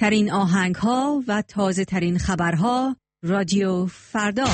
ترین آهنگ‌ها و تازه ترین خبرها رادیو فردا.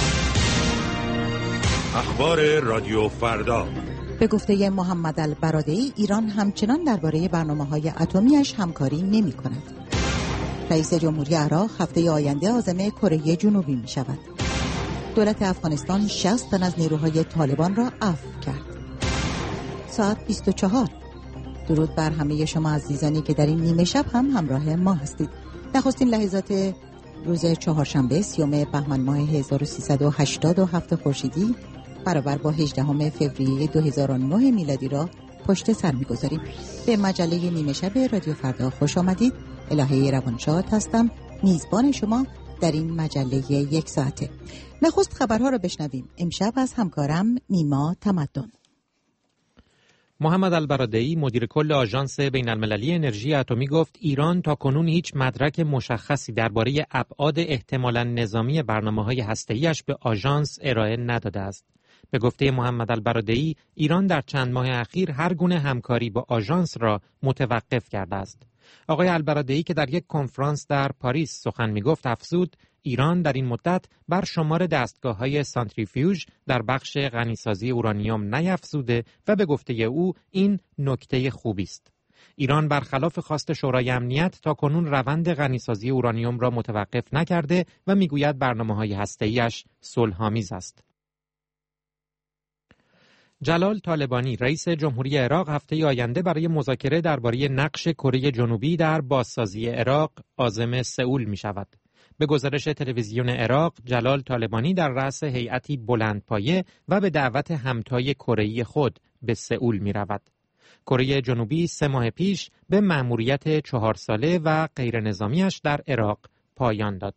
اخبار رادیو فردا. به گفته محمد البرادعی، ایران همچنان درباره برنامه‌های اتمی‌اش همکاری نمی‌کند. رئیس جمهوری عراق هفته آینده عازم کره جنوبی می‌شود. دولت افغانستان 60 تن از نیروهای طالبان را عفو کرد. ساعت 24. درود بر همه شما عزیزانی که در این نیمه شب هم همراه ما هستید. نخستین لحظات روز چهارشنبه 30 بهمن ماه 1387 خورشیدی برابر با 18 فوریه 2009 میلادی را پشت سر می‌گذاریم. به مجله نیمه شب رادیو فردا خوش آمدید. الهه روانشاد هستم، میزبان شما در این مجله یک ساعته. نخست خبرها را بشنویم. امشب از همکارم نیما تمدن. محمد البرادعی مدیر کل آژانس بین‌المللی انرژی اتمی گفت ایران تاکنون هیچ مدرک مشخصی درباره ابعاد احتمالاً نظامی برنامه‌های هسته‌ای‌اش به آژانس ارائه نداده است. به گفته محمد البرادعی، ایران در چند ماه اخیر هر گونه همکاری با آژانس را متوقف کرده است. آقای البرادعی که در یک کنفرانس در پاریس سخن می‌گفت افزود ایران در این مدت بر شمار دستگاه‌های سانتریفیوژ در بخش غنیسازی اورانیوم نیفزوده و به گفته او این نکته خوبی است. ایران برخلاف خواست شورای امنیت تاکنون روند غنیسازی اورانیوم را متوقف نکرده و میگوید برنامه‌های هسته‌ای‌اش صلح‌آمیز است. جلال طالبانی رئیس جمهوری عراق هفته آینده برای مذاکره درباره نقش کره جنوبی در بازسازی عراق عازم سئول می شود. به گزارش تلویزیون عراق، جلال طالبانی در رأس هیئتی بلندپایه و به دعوت همتای کره‌ای خود به سئول می رود. کره جنوبی 3 ماه پیش به مأموریت 4 ساله و غیر نظامیش در عراق پایان داد.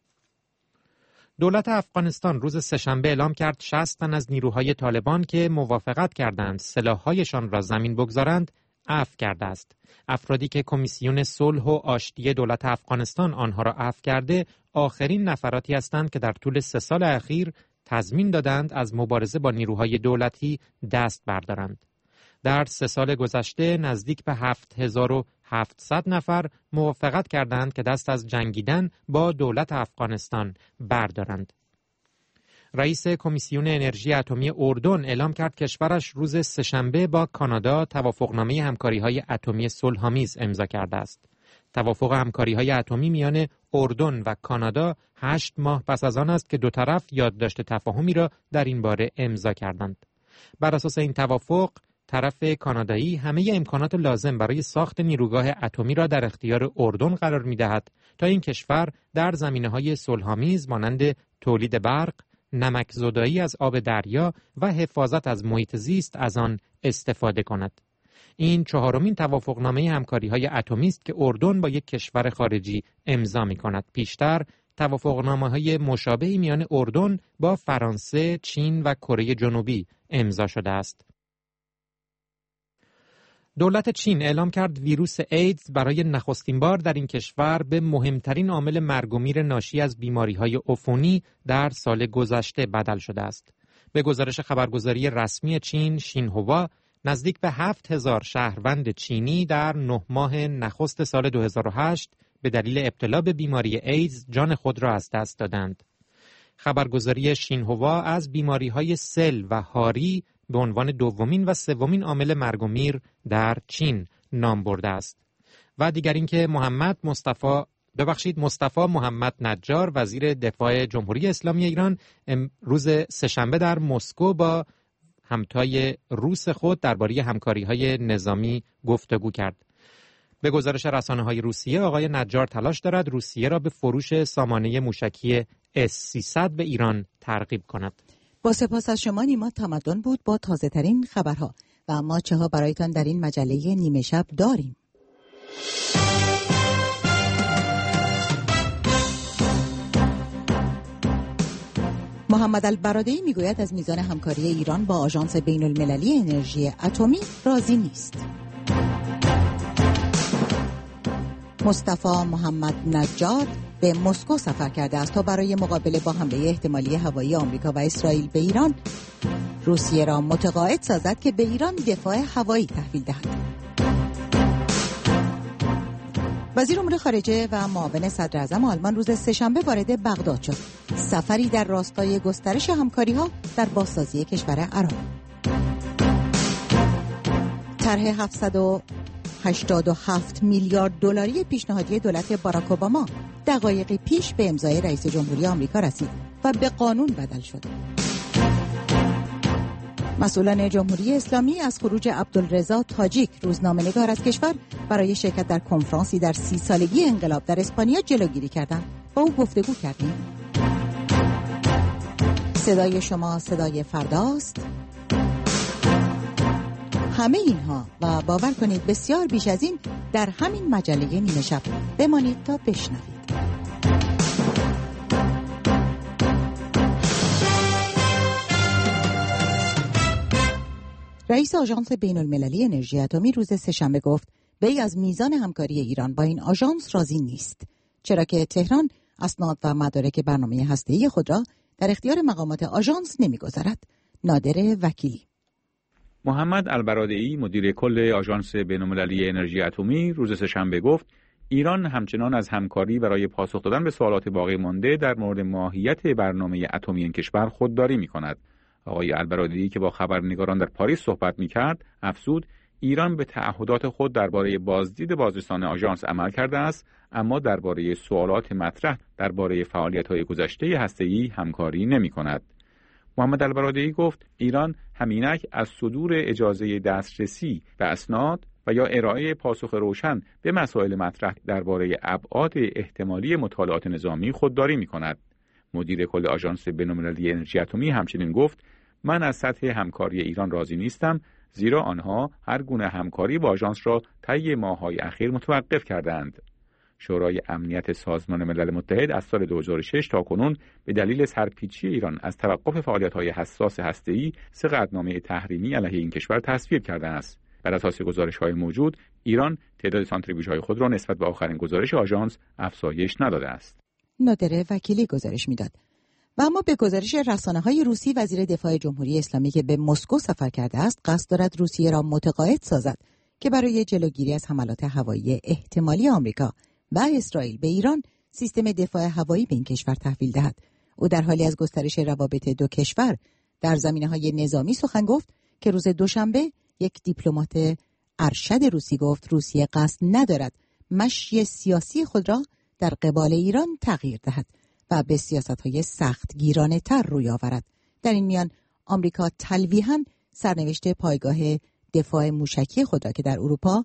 دولت افغانستان روز سه‌شنبه اعلام کرد 60 تن از نیروهای طالبان که موافقت کردند سلاح‌هایشان را زمین بگذارند، عفو کرده است. افرادی که کمیسیون صلح و آشتی دولت افغانستان آنها را عفو کرده، آخرین نفراتی هستند که در طول 3 سال اخیر تضمین دادند از مبارزه با نیروهای دولتی دست بردارند. در 3 سال گذشته نزدیک به 7700 نفر موافقت کردند که دست از جنگیدن با دولت افغانستان بردارند. رئیس کمیسیون انرژی اتمی اردن اعلام کرد کشورش روز سه‌شنبه با کانادا توافقنامه همکاری‌های اتمی صلح‌آمیز امضا کرده است. توافق همکاری‌های اتمی میان اردن و کانادا 8 ماه پس از آن است که دو طرف یادداشت تفاهمی را در این باره امضا کردند. بر اساس این توافق طرف کانادایی همه امکانات لازم برای ساخت نیروگاه اتمی را در اختیار اردن قرار می‌دهد تا این کشور در زمینه‌های صلح‌آمیز مانند تولید برق، نمکزدایی از آب دریا و حفاظت از محیط زیست از آن استفاده کند. این 4مین توافقنامه همکاری‌های اتمی است که اردن با یک کشور خارجی امضا می‌کند. پیشتر توافقنامه‌های مشابهی میان اردن با فرانسه، چین و کره جنوبی امضا شده است. دولت چین اعلام کرد ویروس ایدز برای نخستین بار در این کشور به مهمترین عامل مرگ و میر ناشی از بیماری‌های عفونی در سال گذشته بدل شده است. به گزارش خبرگزاری رسمی چین شینهوا، نزدیک به 7000 شهروند چینی در 9 ماه نخست سال 2008 به دلیل ابتلا به بیماری ایدز جان خود را از دست دادند. خبرگزاری شینهوا از بیماری‌های سل و هاری به عنوان دومین و سومین عامل مرگ و میر در چین نام برده است. و دیگر اینکه مصطفی محمد نجار وزیر دفاع جمهوری اسلامی ایران روز سه‌شنبه در مسکو با همتای روس خود درباره همکاری‌های نظامی گفتگو کرد. به گزارش رسانه‌های روسیه، آقای نجار تلاش دارد روسیه را به فروش سامانه موشکی S-300 به ایران ترغیب کند. با سپاس از شما نیما تمدن بود با تازه ترین خبرها. و اما چه ها برایتان در این مجله نیمه شب داریم؟ محمد البرادعی میگوید از میزان همکاری ایران با آژانس بین‌المللی انرژی اتمی راضی نیست. مصطفی محمد نجار به مسکو سفر کرده است تا برای مقابله با حمله احتمالی هوایی آمریکا و اسرائیل به ایران روسیه را متقاعد سازد که به ایران دفاع هوایی تحویل دهد. وزیر امور خارجه و معاون صدر اعظم آلمان روز سه‌شنبه وارد بغداد شد. سفری در راستای گسترش همکاری‌ها در بازسازی کشور عراق. طرح 787 میلیارد دلاری پیشنهادی دولت باراک اوباما دقایقی پیش به امضای رئیس جمهوری آمریکا رسید و به قانون بدل شد. مسئولان جمهوری اسلامی از خروج عبدالرضا تاجیک روزنامه‌نگار از کشور برای شرکت در کنفرانسی در 30 سالگی انقلاب در اسپانیا جلوگیری کردند. با او گفتگو کردیم. صدای شما صدای فرداست. همه اینها و باور کنید بسیار بیش از این در همین مجله نیمه شب. بمانید تا بشنوید. رئیس آژانس بین‌المللی انرژی اتمی روز سه‌شنبه گفت وی از میزان همکاری ایران با این آژانس راضی نیست، چرا که تهران اسناد و مدارک برنامه هسته‌ای خود را در اختیار مقامات آژانس نمی‌گذارد. نادر وکیلی. محمد البرادعی مدیر کل آژانس بین‌المللی انرژی اتمی روز سه‌شنبه گفت ایران همچنان از همکاری برای پاسخ دادن به سوالات باقی مانده در مورد ماهیت برنامه اتمی این کشور خودداری می‌کند. آقای البرادعی که با خبرنگاران در پاریس صحبت می‌کرد، افزود ایران به تعهدات خود درباره بازدید بازرسان آژانس عمل کرده است، اما درباره سوالات مطرح درباره فعالیت‌های گذشته هسته‌ای همکاری نمی‌کند. محمد البرادعی گفت ایران همینک از صدور اجازه دسترسی به اسناد و یا ارائه پاسخ روشن به مسائل مطرح درباره ابعاد احتمالی مطالعات نظامی خودداری می‌کند. مدیر کل آژانس بین‌المللی انرژی اتمی همچنین گفت من از سطح همکاری ایران راضی نیستم، زیرا آنها هر گونه همکاری با آژانس را طی ماه‌های اخیر متوقف کردند. شورای امنیت سازمان ملل متحد از سال 2006 تا کنون به دلیل سرپیچی ایران از توقف فعالیت‌های حساس هسته‌ای 3 قطعنامه تحریمی علیه این کشور تصویب کرده است. بر اساس گزارش‌های موجود، ایران تعداد سانتریفیوژهای خود را نسبت به آخرین گزارش آژانس افزایش نداده است. نادر وکیلی گزارش میداد. و اما به گزارش رسانه‌های روسی، وزیر دفاع جمهوری اسلامی که به مسکو سفر کرده است قصد دارد روسیه را متقاعد سازد که برای جلوگیری از حملات هوایی احتمالی آمریکا و اسرائیل به ایران سیستم دفاع هوایی به این کشور تحویل دهد. او در حالی از گسترش روابط دو کشور در زمینه‌های نظامی سخن گفت که روز دوشنبه یک دیپلمات ارشد روسی گفت روسیه قصد ندارد مشی سیاسی خود را در قبال ایران تغییر دهد و به سیاست‌های سختگیرانه‌تر روی آورد. در این میان آمریکا تلویحاً سرنوشت پایگاه دفاع موشکی خود را که در اروپا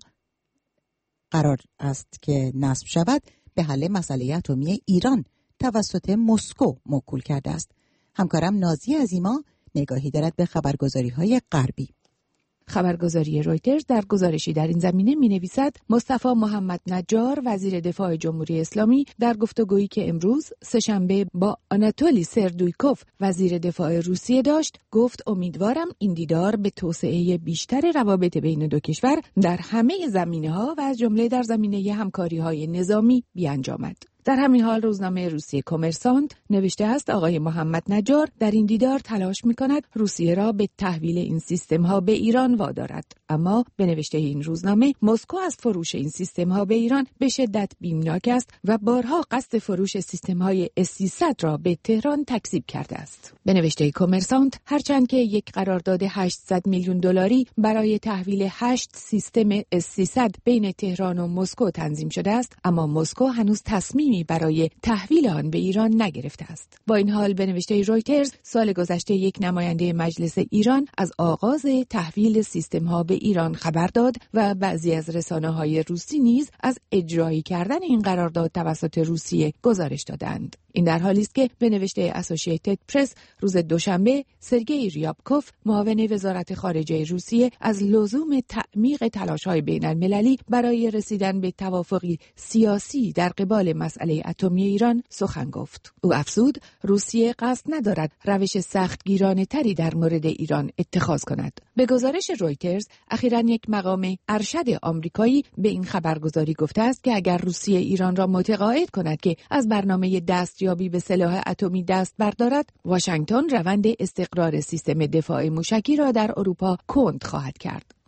قرار است که نصب شود به حل مسئله اتمی ایران توسط مسکو موکول کرده است. همکارم نازی عظیما نگاهی دارد به خبرگزاری‌های غربی. خبرگزاری رویترز در گزارشی در این زمینه می‌نویسد مصطفی محمد نجار وزیر دفاع جمهوری اسلامی در گفتگویی که امروز سه‌شنبه با آناتولی سردویکوف وزیر دفاع روسیه داشت گفت امیدوارم این دیدار به توسعه بیشتر روابط بین دو کشور در همه زمینه‌ها و از جمله در زمینه همکاری‌های نظامی بیانجامد. در همین حال روزنامه روسیه کمرسانت نوشته است آقای محمد نجار در این دیدار تلاش می‌کند روسیه را به تحویل این سیستم‌ها به ایران وادارد، اما به نوشته این روزنامه مسکو از فروش این سیستم‌ها به ایران به شدت بیمناک است و بارها قصد فروش سیستم‌های S-300 را به تهران تکذیب کرده است. به نوشته کمرسانت هرچند که یک قرارداد 800 میلیون دلاری برای تحویل 8 سیستم S-300 بین تهران و مسکو تنظیم شده است، اما مسکو هنوز تصمیم برای تحویل آن به ایران نگرفته است. با این حال به نوشته رویترز سال گذشته یک نماینده مجلس ایران از آغاز تحویل سیستم‌ها به ایران خبر داد و بعضی از رسانه‌های روسی نیز از اجرایی کردن این قرارداد توسط روسیه گزارش دادند. این در حالی است که به نوشته اسوسییتد پرس روز دوشنبه سرگئی ریابکوف معاون وزارت خارجه روسیه از لزوم تعمیق تلاش‌های بین‌المللی برای رسیدن به توافقی سیاسی در قبال مسئله اتمی ایران سخن گفت. او افزود روسیه قصد ندارد روش سختگیرانه‌تری در مورد ایران اتخاذ کند. به گزارش رویترز اخیراً یک مقام ارشد آمریکایی به این خبرگزاری گفته است که اگر روسیه ایران را متقاعد کند که از برنامه دستیابی به سلاح اتمی دست بردارد، واشنگتن روند استقرار سیستم دفاع موشکی را در اروپا کند خواهد کرد.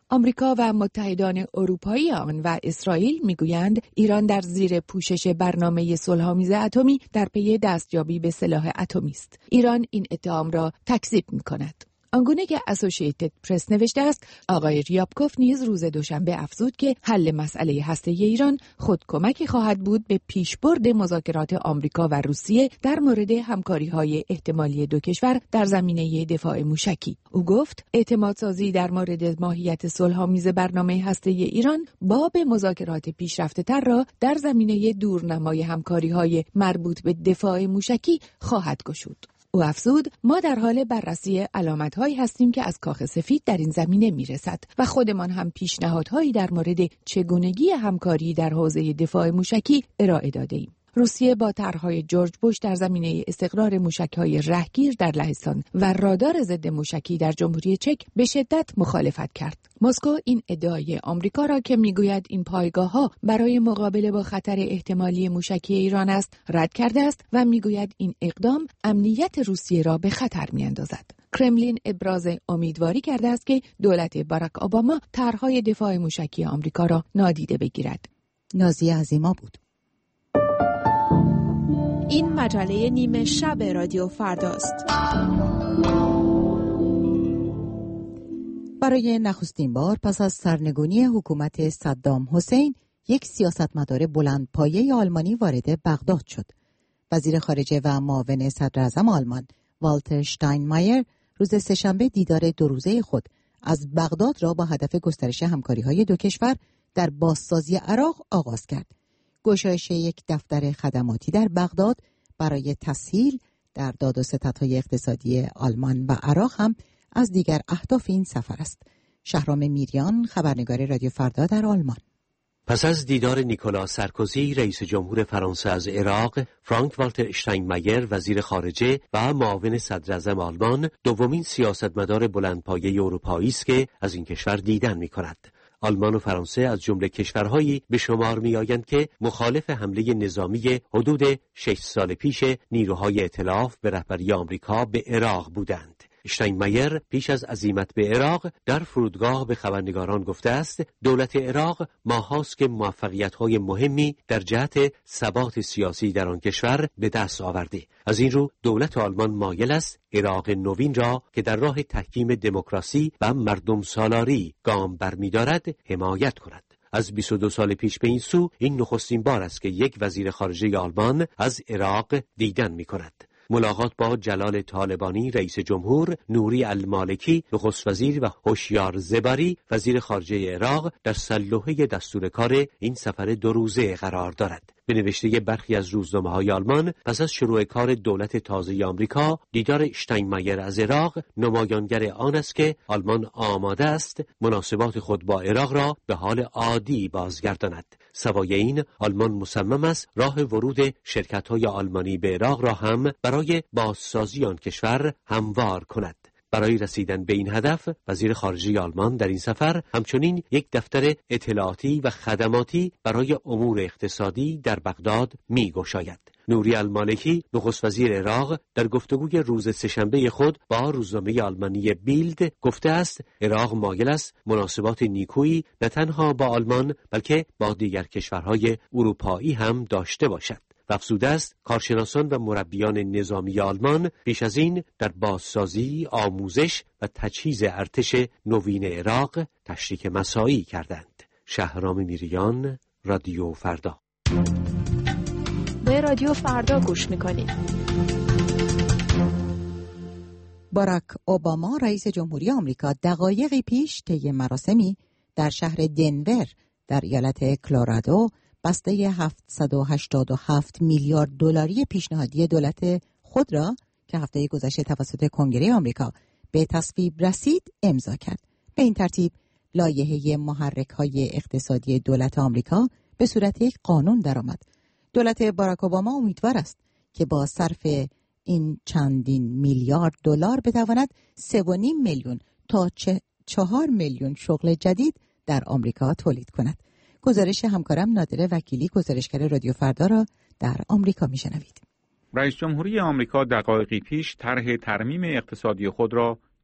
آمریکا و متحدان اروپایی آن و اسرائیل میگویند ایران در زیر پوشش برنامه صلح‌آمیز اتمی در پی دستیابی به سلاح اتمی است. ایران این اتهام را تکذیب می‌کند. آنگونه که اسوسییتد پرس نوشته است، آقای ریابکوف نیز روز دوشنبه افزود که حل مسئله هسته‌ای ایران خود کمکی خواهد بود به پیشبرد مذاکرات آمریکا و روسیه در مورد همکاری‌های احتمالی دو کشور در زمینه دفاع موشکی. او گفت اعتمادسازی در مورد ماهیت صلح‌آمیز برنامه هسته‌ای ایران باب مذاکرات پیشرفته‌تر را در زمینه دورنمای همکاری‌های مربوط به دفاع موشکی خواهد گشود. او افزود ما در حال بررسی علامت‌هایی هستیم که از کاخ سفید در این زمینه میرسد و خودمان هم پیشنهادهایی در مورد چگونگی همکاری در حوزه دفاع موشکی ارائه داده‌ایم. روسیه با طرح‌های جورج بوش در زمینه استقرار موشک‌های رهگیر در لهستان و رادار ضد موشکی در جمهوری چک به شدت مخالفت کرد. مسکو این ادعای آمریکا را که میگوید این پایگاه‌ها برای مقابله با خطر احتمالی موشکی ایران است، رد کرده است و میگوید این اقدام امنیت روسیه را به خطر می‌اندازد. کرملین ابراز امیدواری کرده است که دولت باراک اوباما طرح‌های دفاع موشکی آمریکا را نادیده بگیرد. نازیه عظیما بود. این مجله نیمه شب رادیو فرداست. برای نخستین بار پس از سرنگونی حکومت صدام حسین، یک سیاستمدار بلندپایه آلمانی وارد بغداد شد. وزیر خارجه و معاون صدر اعظم آلمان والتر شتاینمایر روز سه‌شنبه دیدار دو روزه خود از بغداد را با هدف گسترش همکاری‌های دو کشور در بازسازی عراق آغاز کرد. گشایش یک دفتر خدماتی در بغداد برای تسهیل در داد و ستدهای اقتصادی آلمان و عراق هم از دیگر اهداف این سفر است. شهرام میریان، خبرنگار رادیو فردا در آلمان. پس از دیدار نیکولا سارکوزی رئیس جمهور فرانسه از عراق، فرانک والتر اشتاینمایر وزیر خارجه و معاون صدر اعظم آلمان دومین سیاستمدار بلندپایه اروپایی است که از این کشور دیدن می‌کند. آلمان و فرانسه از جمله کشورهایی به شمار می‌آیند که مخالف حمله نظامی حدود 6 سال پیش نیروهای ائتلاف به رهبری آمریکا به عراق بودند. اشتاینمایر پیش از عزیمت به عراق در فرودگاه به خبرنگاران گفته است دولت عراق ماهاست که موفقیت‌های مهمی در جهت ثبات سیاسی در آن کشور به دست آورده. از این رو دولت آلمان مایل است عراق نوین را که در راه تحکیم دموکراسی و مردم سالاری گام برمی‌دارد حمایت کند. از 22 سال پیش به این سو این نخستین بار است که یک وزیر خارجه آلمان از عراق دیدن می‌کند. ملاقات با جلال طالبانی رئیس جمهور، نوری المالکی نخست وزیر و هوشیار زباری وزیر خارجه عراق در سلوحه دستور کار این سفر 2 روزه قرار دارد. به نوشته برخی از روزنامه‌های آلمان، پس از شروع کار دولت تازه آمریکا، دیدار اشتاینمایر از عراق نمایانگر آن است که آلمان آماده است مناسبات خود با عراق را به حال عادی بازگرداند. سوای این، آلمان مصمم است راه ورود شرکت‌های آلمانی به عراق را هم برای بازسازی آن کشور هموار کند. برای رسیدن به این هدف، وزیر خارجه آلمان در این سفر همچنین یک دفتر اطلاعاتی و خدماتی برای امور اقتصادی در بغداد می‌گشاید. نوری المالکی نخست وزیر عراق در گفتگوی روز سه‌شنبه خود با روزنامه آلمانی بیلد گفته است عراق مایل است مناسبات نیکویی نه تنها با آلمان بلکه با دیگر کشورهای اروپایی هم داشته باشد. و افزوده است کارشناسان و مربیان نظامی آلمان پیش از این در بازسازی، آموزش و تجهیز ارتش نوین عراق تشریک مساعی کردند. شهرام میریان، رادیو فردا. به رادیو فردا گوش میکنید. باراک اوباما رئیس جمهوری آمریکا دقایقی پیش طی مراسمی در شهر دنور در ایالت کلرادو بسته 787 میلیارد دلاری پیشنهادی دولت خود را که هفته گذشته توسط کنگره آمریکا به تصویب رسید امضا کرد. به این ترتیب لایحه محرک‌های اقتصادی دولت آمریکا به صورت یک قانون درآمد. دولت باراک اوباما امیدوار است که با صرف این چندین میلیارد دلار بتواند 3.5 میلیون تا 4 میلیون شغل جدید در آمریکا تولید کند. گزارش همکارم نادر وکیلی، گزارشگر رادیو فردا را در آمریکا میشنوید. رئیس جمهوری آمریکا دقایقی پیش طرح ترمیم اقتصادی خود را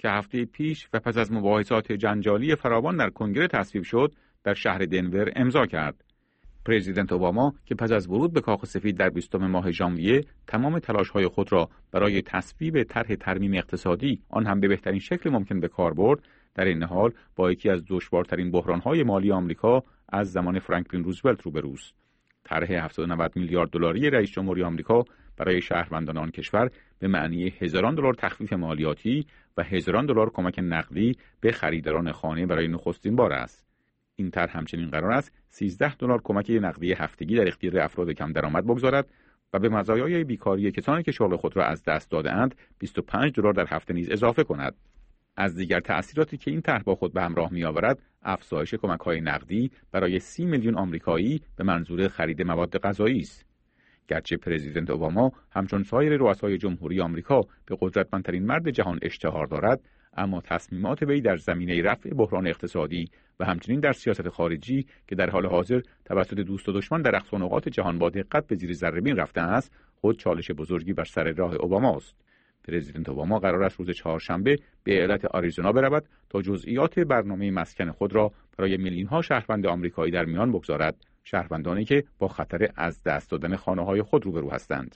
که هفته پیش و پس از مباحثات جنجالی فراوان در کنگره تصویب شد، در شهر دنور امضا کرد. پرزیدنت اوباما که پس از ورود به کاخ سفید در 20 ماه ژانویه تمام تلاش‌های خود را برای تصویب طرح ترمیم اقتصادی، آن هم به بهترین شکل ممکن به کار برد، در این حال با یکی از دشوارترین بحران‌های مالی آمریکا از زمان فرانکلین روزولت روبروست. طرح 790 میلیارد دلاری رئیس جمهوری آمریکا برای شهروندان آن کشور به معنی هزاران دلار تخفیف مالیاتی و هزاران دلار کمک نقدی به خریداران خانه برای نخستین بار است. این طرح همچنین قرار است 13 دلار کمک نقدی هفتگی در اختیار افراد کم درآمد بگذارد و به مزایای بیکاری کسانی که شغل خود را از دست داده‌اند 25 دلار در هفته نیز اضافه کند. از دیگر تأثیراتی که این طرح با خود به همراه می‌آورد، افزایش کمک‌های نقدی برای 30 میلیون آمریکایی به منظور خرید مواد غذایی است. گرچه پرزیدنت اوباما همچون سایر رؤسای جمهوری آمریکا به قدرتمندترین مرد جهان اشتهار دارد، اما تصمیمات وی در زمینه رفع بحران اقتصادی و همچنین در سیاست خارجی که در حال حاضر توسط دوست و دشمن در اقصا نقاط جهان با دقت به زیر ذره‌بین رفته است، خود چالش بزرگی بر سر راه اوباماست. پرزیدنت اوباما قرار است روز چهارشنبه به ایالت آریزونا برود تا جزئیات برنامه مسکن خود را برای میلیون‌ها شهروند آمریکایی در میان بگذارد، شهروندانی که با خطر از دست دادن خانه‌های خود روبرو هستند.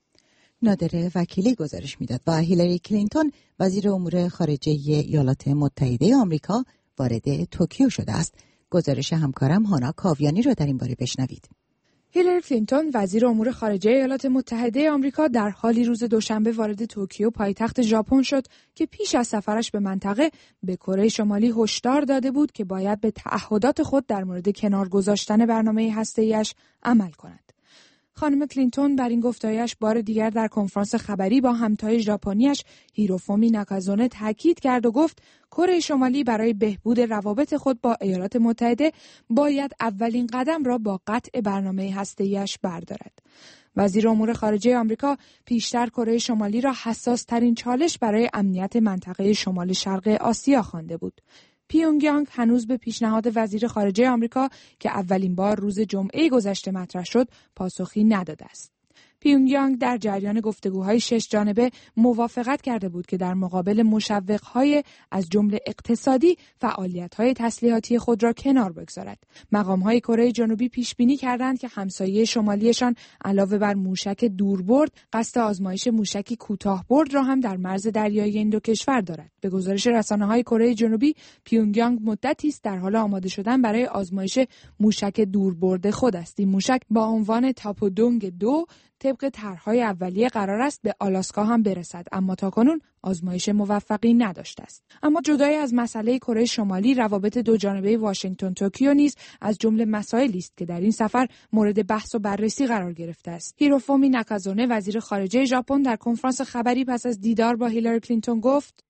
نادر وکیلی گزارش میداد و هیلاری کلینتون وزیر امور خارجه ایالات متحده آمریکا وارد توکیو شده است. گزارش همکارم هانا کاویانی را در این باره بشنوید. هیلاری کلینتون وزیر امور خارجه ایالات متحده آمریکا در حالی روز دوشنبه وارد توکیو پایتخت ژاپن شد که پیش از سفرش به منطقه به کره شمالی هشدار داده بود که باید به تعهدات خود در مورد کنار گذاشتن برنامه هسته‌ایش عمل کند. خانم کلینتون بر این گفته‌ایش بار دیگر در کنفرانس خبری با همتای ژاپنی‌اش هیروفومی ناکازونه تاکید کرد و گفت کره شمالی برای بهبود روابط خود با ایالات متحده باید اولین قدم را با قطع برنامه هسته‌ایش بردارد. وزیر امور خارجه آمریکا پیشتر کره شمالی را حساس‌ترین چالش برای امنیت منطقه شمال شرق آسیا خوانده بود. پیونگیانگ هنوز به پیشنهاد وزیر خارجه آمریکا که اولین بار روز جمعه گذشته مطرح شد پاسخی نداده است. پیونگیانگ در جریان گفتگوهای 6 جانبه موافقت کرده بود که در مقابل مشوق‌های از جمله اقتصادی فعالیت‌های تسلیحاتی خود را کنار بگذارد. مقام‌های کره جنوبی پیش بینی کردند که همسایه شمالیشان علاوه بر موشک دوربرد، قصد آزمایش موشکی کوتاه‌برد را هم در مرز دریایی این دو کشور دارد. به گزارش رسانه‌های کره جنوبی، پیونگیانگ مدتی است در حال آماده شدن برای آزمایش موشک دوربرد خود است. این موشک با عنوان تاپودونگ 2 طبق طرح‌های اولیه قرار است به آلاسکا هم برسد، اما تاکنون آزمایش موفقی نداشته است. اما جدای از مسئله کره شمالی، روابط دو جانبه واشنگتن توکیو نیز از جمله مسائلی است که در این سفر مورد بحث و بررسی قرار گرفته است. هیروفومی ناکازونه وزیر خارجه ژاپن در کنفرانس خبری پس از دیدار با هیلاری کلینتون گفت: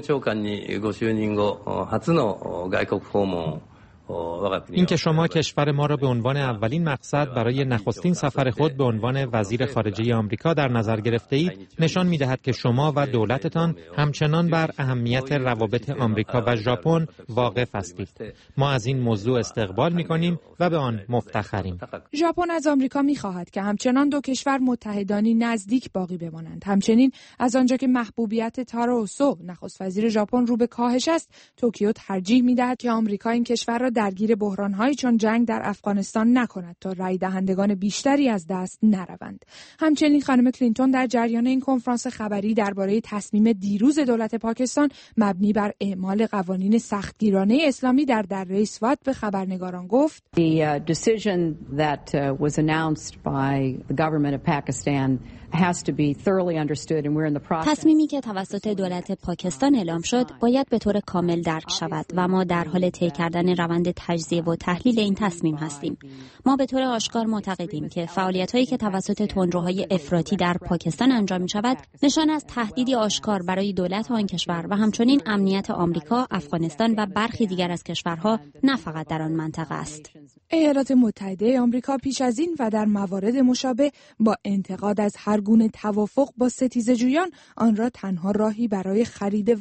اینکه شما کشور ما را به عنوان اولین مقصد برای نخستین سفر خود به عنوان وزیر خارجه آمریکا در نظر گرفته اید، نشان می‌دهد که شما و دولتتان همچنان بر اهمیت روابط آمریکا و ژاپن واقف هستید. ما از این موضوع استقبال می‌کنیم و به آن مفتخریم. ژاپن از آمریکا می‌خواهد که همچنان دو کشور متحدانی نزدیک باقی بمانند. همچنین از آنجا که محبوبیت تارو اوسو نخست وزیر ژاپن رو به کاهش است، توکیو ترجیح می‌دهد که آمریکا این کشور را درگیر بحران‌هایی چون جنگ در افغانستان نکند تا رای دهندگان بیشتری از دست نروند. همچنین خانم کلینتون در جریان این کنفرانس خبری درباره تصمیم دیروز دولت پاکستان مبنی بر اعمال قوانین سختگیرانه اسلامی در دره سوات به خبرنگاران گفت: The decision that was announced by the government of Pakistan has to be thoroughly understood and we're in the process. تصمیمی که توسط دولت پاکستان اعلام شد باید به طور کامل درک شود و ما در حال طی کردن روند تجزیه و تحلیل این تصمیم هستیم. ما به طور آشکار معتقدیم که فعالیت‌هایی که توسط تندروهای افراطی در پاکستان انجام می‌شود نشان از تهدیدی آشکار برای دولت آن کشور و همچنین امنیت آمریکا، افغانستان و برخی دیگر از کشورها نه فقط در آن منطقه است. ایالات متحده آمریکا پیش از این و در موارد مشابه با انتقاد از هر گونه توافق با ستیزه‌جویان آن را تنها راهی برای خرید وقت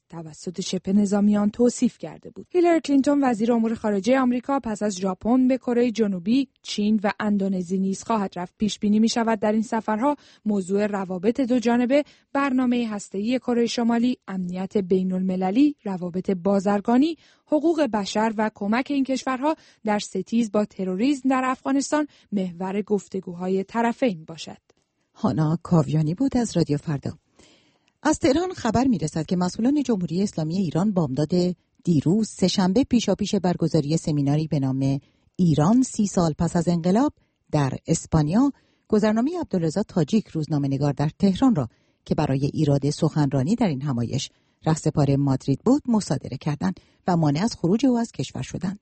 توسط شبه نظامیان توصیف کرده بود. هیلاری کلینتون وزیر امور خارجه آمریکا پس از ژاپن به کره جنوبی، چین و اندونزی نیز خواهد رفت. پیش بینی می شود در این سفرها موضوع روابط دو جانبه، برنامه هسته‌ای کره شمالی، امنیت بین‌المللی، روابط بازرگانی، حقوق بشر و کمک این کشورها در ستیز با تروریسم در افغانستان محور گفتگوهای طرفین باشد. هانا کاویانی بود از رادیو فردا. از تهران خبر می‌رسد که مسئولان جمهوری اسلامی ایران بامداد دیروز سه‌شنبه پیشاپیش برگزاری سمیناری به نام ایران 30 سال پس از انقلاب در اسپانیا، گذرنامه عبدالرضا تاجیک روزنامه‌نگار در تهران را که برای ایراد سخنرانی در این همایش رهسپار مادرید بود مصادره کردند و مانع از خروج او از کشور شدند.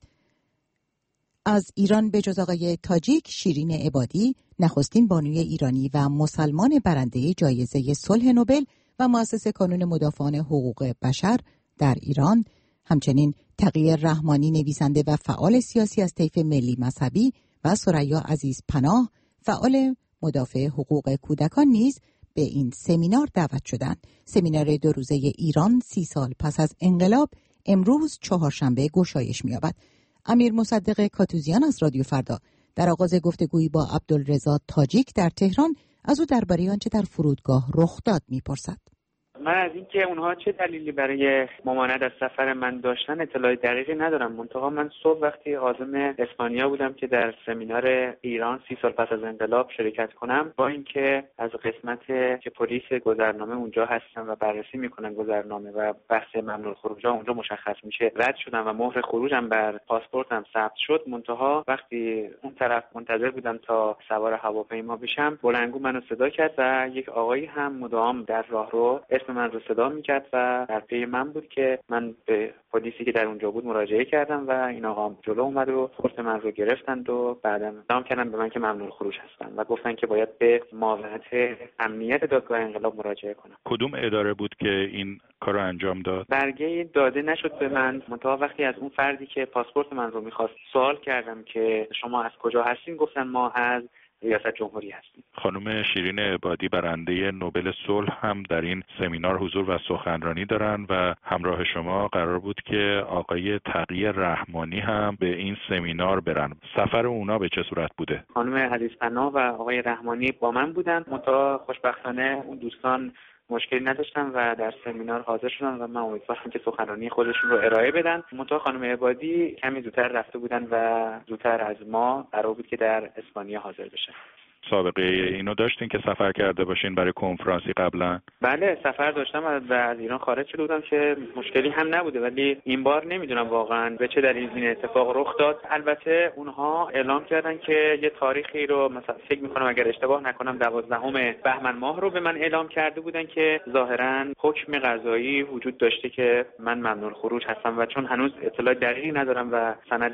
از ایران به جز آقای تاجیک، شیرین عبادی، نخستین بانوی ایرانی و مسلمان برنده جایزه صلح نوبل و مؤسس کانون مدافعان حقوق بشر در ایران، همچنین تقی رحمانی نویسنده و فعال سیاسی از طیف ملی مذهبی و ثریا عزیز پناه فعال مدافع حقوق کودکان نیز به این سمینار دعوت شدند. سمینار 2 روزه ایران 30 سال پس از انقلاب امروز چهارشنبه گشایش می‌یابد. امیر مصدق کاتوزیان از رادیو فردا در آغاز گفتگویی با عبدالرضا تاجیک در تهران از او درباره آنچه در فرودگاه رخ داد می‌پرسد. من از اینکه اونها چه دلیلی برای ممانعت از سفر من داشتن اطلاع دقیقی ندارم. منتها من صبح وقتی عازم اسپانیا بودم که در سمینار ایران 30 سال پس از انقلاب شرکت کنم، با اینکه از قسمت که پلیس گذرنامه اونجا هستن و بررسی میکنن گذرنامه و بحث ممنوع الخروج اونجا مشخص میشه، رد شدم و مهر خروجم بر پاسپورتم ثبت شد. منتها وقتی اون طرف منتظر بودم تا سوار هواپیما بشم، بلندگو منو صدا کرد و یک آقایی هم مدام در راهرو من رو صدا میکرد و در پی من بود که من به پلیسی که در اونجا بود مراجعه کردم و این آقا جلو اومد و پاسپورت من رو گرفتند و بعدم اعلام کردن به من که ممنوع خروج هستن و گفتن که باید به معاونت امنیت دادگاه انقلاب مراجعه کنم. کدوم اداره بود که این کارو انجام داد؟ برگه داده نشد به من. منتها وقتی از اون فردی که پاسپورت من رو میخواست سوال کردم که شما از کجا هستین، گفتن ما از ریاست جمهوری هستیم. خانم شیرین عبادی برنده نوبل صلح هم در این سمینار حضور و سخنرانی دارن و همراه شما قرار بود که آقای تقی رحمانی هم به این سمینار برن. سفر اونا به چه صورت بوده؟ خانم عزیز پناه و آقای رحمانی با من بودن. منتها خوشبختانه اون دوستان مشکلی نداشتن و در سمینار حاضر شدن و من امیدوارم که سخنرانی خودشون رو ارائه بدن. منتها خانم عبادی کمی زودتر رفته بودن و زودتر از ما قرار بود که در اسپانیا حاضر بشن. سابقه اینو داشتین که سفر کرده باشین برای کنفرانسی قبلا؟ بله، سفر داشتم و از ایران خارج شده بودم که مشکلی هم نبوده، ولی این بار نمیدونم واقعا به چه دلیل این اتفاق رخ داد. البته اونها اعلام کردن که یه تاریخی رو، مثلا فکر میکنم اگر اشتباه نکنم 12 بهمن ماه رو به من اعلام کرده بودن که ظاهرا حکم قضایی وجود داشته که من ممنوع خروج هستم و چون هنوز اطلاع دقیقی ندارم و سند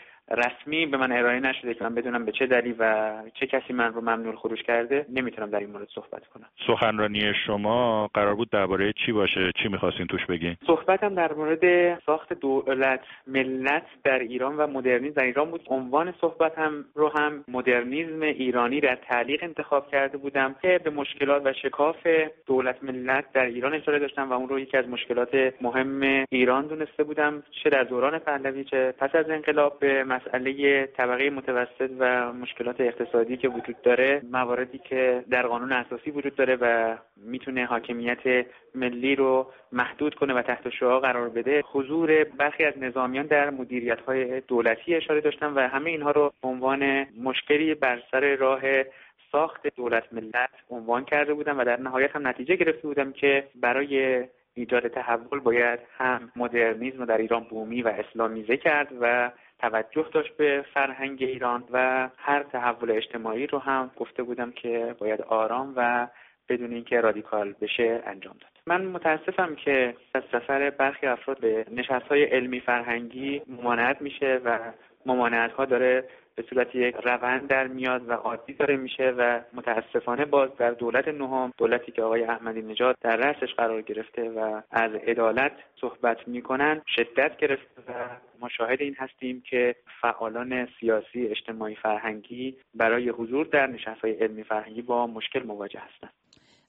رسمی به من ارائه نشده که من بدونم به چه دلیل و چه کسی من رو ممنوع خروج کرده، نمیتونم در این مورد صحبت کنم. سخنرانی شما قرار بود درباره چی باشه؟ چی می‌خواستین توش بگین؟ صحبتم در مورد ساخت دولت ملت در ایران و مدرنیسم در ایران بود. عنوان صحبتم رو هم مدرنیسم ایرانی در تعلیق انتخاب کرده بودم که به مشکلات و شکاف دولت ملت در ایران اشاره داشتم و اون رو یکی از مشکلات مهم ایران دونسته بودم، چه در دوران پهلوی چه پس از انقلاب. به مسئله طبقه متوسط و مشکلات اقتصادی که وجود داره، مواردی که در قانون اساسی وجود داره و میتونه حاکمیت ملی رو محدود کنه و تحت شعاع قرار بده، حضور برخی از نظامیان در مدیریت‌های دولتی اشاره داشتم و همه اینها رو به عنوان مشکلی بر سر راه ساخت دولت ملت عنوان کرده بودم و در نهایت هم نتیجه گرفته بودم که برای ایجاد تحول باید هم مدرنیسم رو در ایران بومی و اسلامیزه کرد و توجه داشت به فرهنگ ایران و هر تحول اجتماعی رو هم گفته بودم که باید آرام و بدون اینکه رادیکال بشه انجام داد. من متاسفم که از سفر برخی افراد به نشست‌های علمی فرهنگی ممانعت میشه و ممانعت‌ها داره به صورت یک روند در میاد و عادی داره میشه و متاسفانه باز در دولت نهم، دولتی که آقای احمدی نژاد در رأسش قرار گرفته و از عدالت صحبت میکنن، شدت گرفته و ما شاهد این هستیم که فعالان سیاسی، اجتماعی، فرهنگی برای حضور در نشست‌های علمی فرهنگی با مشکل مواجه هستند.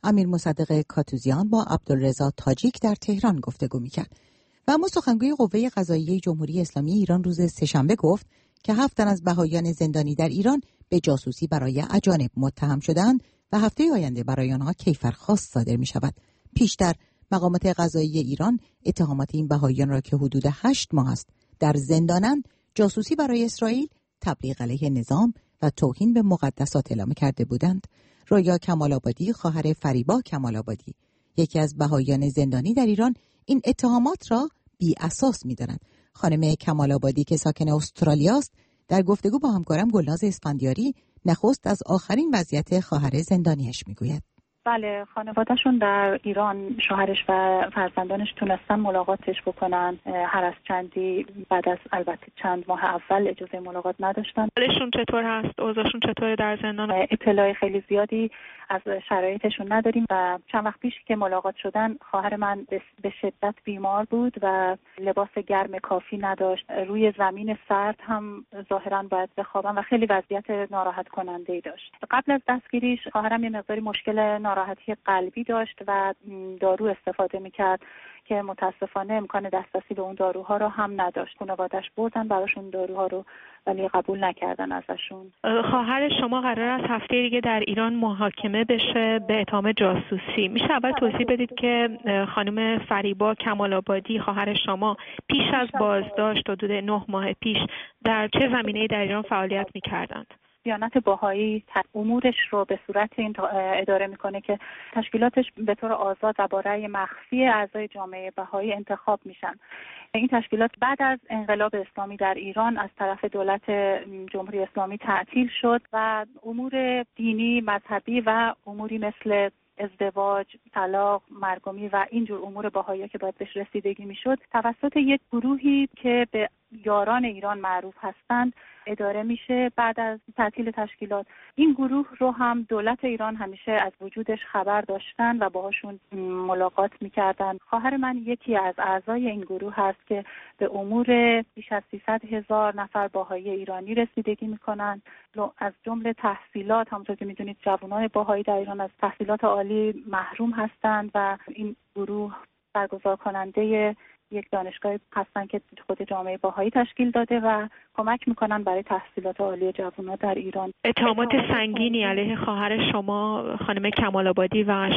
امیر مصدق کاتوزیان با عبدالرضا تاجیک در تهران گفتگو می‌کرد. و اما سخنگوی قوه قضاییه جمهوری اسلامی ایران روز سه‌شنبه گفت که 7 تن از بهائیان زندانی در ایران به جاسوسی برای اجانب متهم شدند و هفته آینده برای آنها کیفرخواست صادر می‌شود. پیشتر مقامات قضایی ایران اتهامات این بهائیان را که حدود 8 ماه است در زندانند، جاسوسی برای اسرائیل، تبلیغ علیه نظام و توهین به مقدسات اعلام کرده بودند. رویا کمال‌آبادی، خواهر فریبا کمال‌آبادی، یکی از بهائیان زندانی در ایران، این اتهامات را بی اساس می‌داند. خانم کمال‌آبادی که ساکن استرالیا است، در گفتگو با همکارم گلناز اسفندیاری نخست از آخرین وضعیت خواهر زندانیش می‌گوید. بله، خانواده‌شون در ایران، شوهرش و فرزندانش تونستن ملاقاتش بکنن. هر از چندی بعد از البته چند ماه اول اجازه ملاقات نداشتن. حالشون چطور هست؟ اوضاعشون چطوره در زندان؟ اطلاع خیلی زیادی از شرایطشون نداریم و چند وقت پیش که ملاقات شدن خواهر من به شدت بیمار بود و لباس گرم کافی نداشت. روی زمین سرد هم ظاهراً باید بخوابن و خیلی وضعیت ناراحت کننده‌ای داشت. قبل از دستگیریش خواهرم یه مقداری مشکل ناراحتی قلبی داشت و دارو استفاده میکرد که متاسفانه امکان دسترسی به اون داروها رو هم نداشت. خانواده‌اش بردن براشون داروها رو ولی قبول نکردن ازشون. خواهر شما قرار است هفته دیگه در ایران محاکمه بشه به اتهام جاسوسی. میشه اول توضیح بدید که خانم فریبا کمال‌آبادی خواهر شما پیش از بازداشت حدود 9 ماه پیش در چه زمینه‌ای در ایران فعالیت می‌کردند؟ دیانت بهایی امورش رو به صورت این اداره میکنه که تشکیلاتش به طور آزاد و با رأی مخفی اعضای جامعه بهایی انتخاب میشن. این تشکیلات بعد از انقلاب اسلامی در ایران از طرف دولت جمهوری اسلامی تعطیل شد و امور دینی، مذهبی و اموری مثل ازدواج، طلاق، مرگومی و اینجور امور بهایی که باید بهش رسیدگی میشد توسط یک گروهی که به یاران ایران معروف هستند اداره میشه. بعد از تعطیل تشکیلات این گروه رو هم دولت ایران همیشه از وجودش خبر داشتن و باهاشون ملاقات میکردن. خواهر من یکی از اعضای این گروه هست که به امور بیش از 300,000 نفر بهایی ایرانی رسیدگی میکنن، از جمله تحصیلات. همونطور که میدونید جوانان بهایی در ایران از تحصیلات عالی محروم هستند و این گروه برگزار کننده یک دانشگاه هستن که خود جامعه بهایی تشکیل داده و کمک میکنن برای تحصیلات عالی جوانان در ایران. اتهامات سنگینی علیه خواهر شما خانم کمال‌آبادی و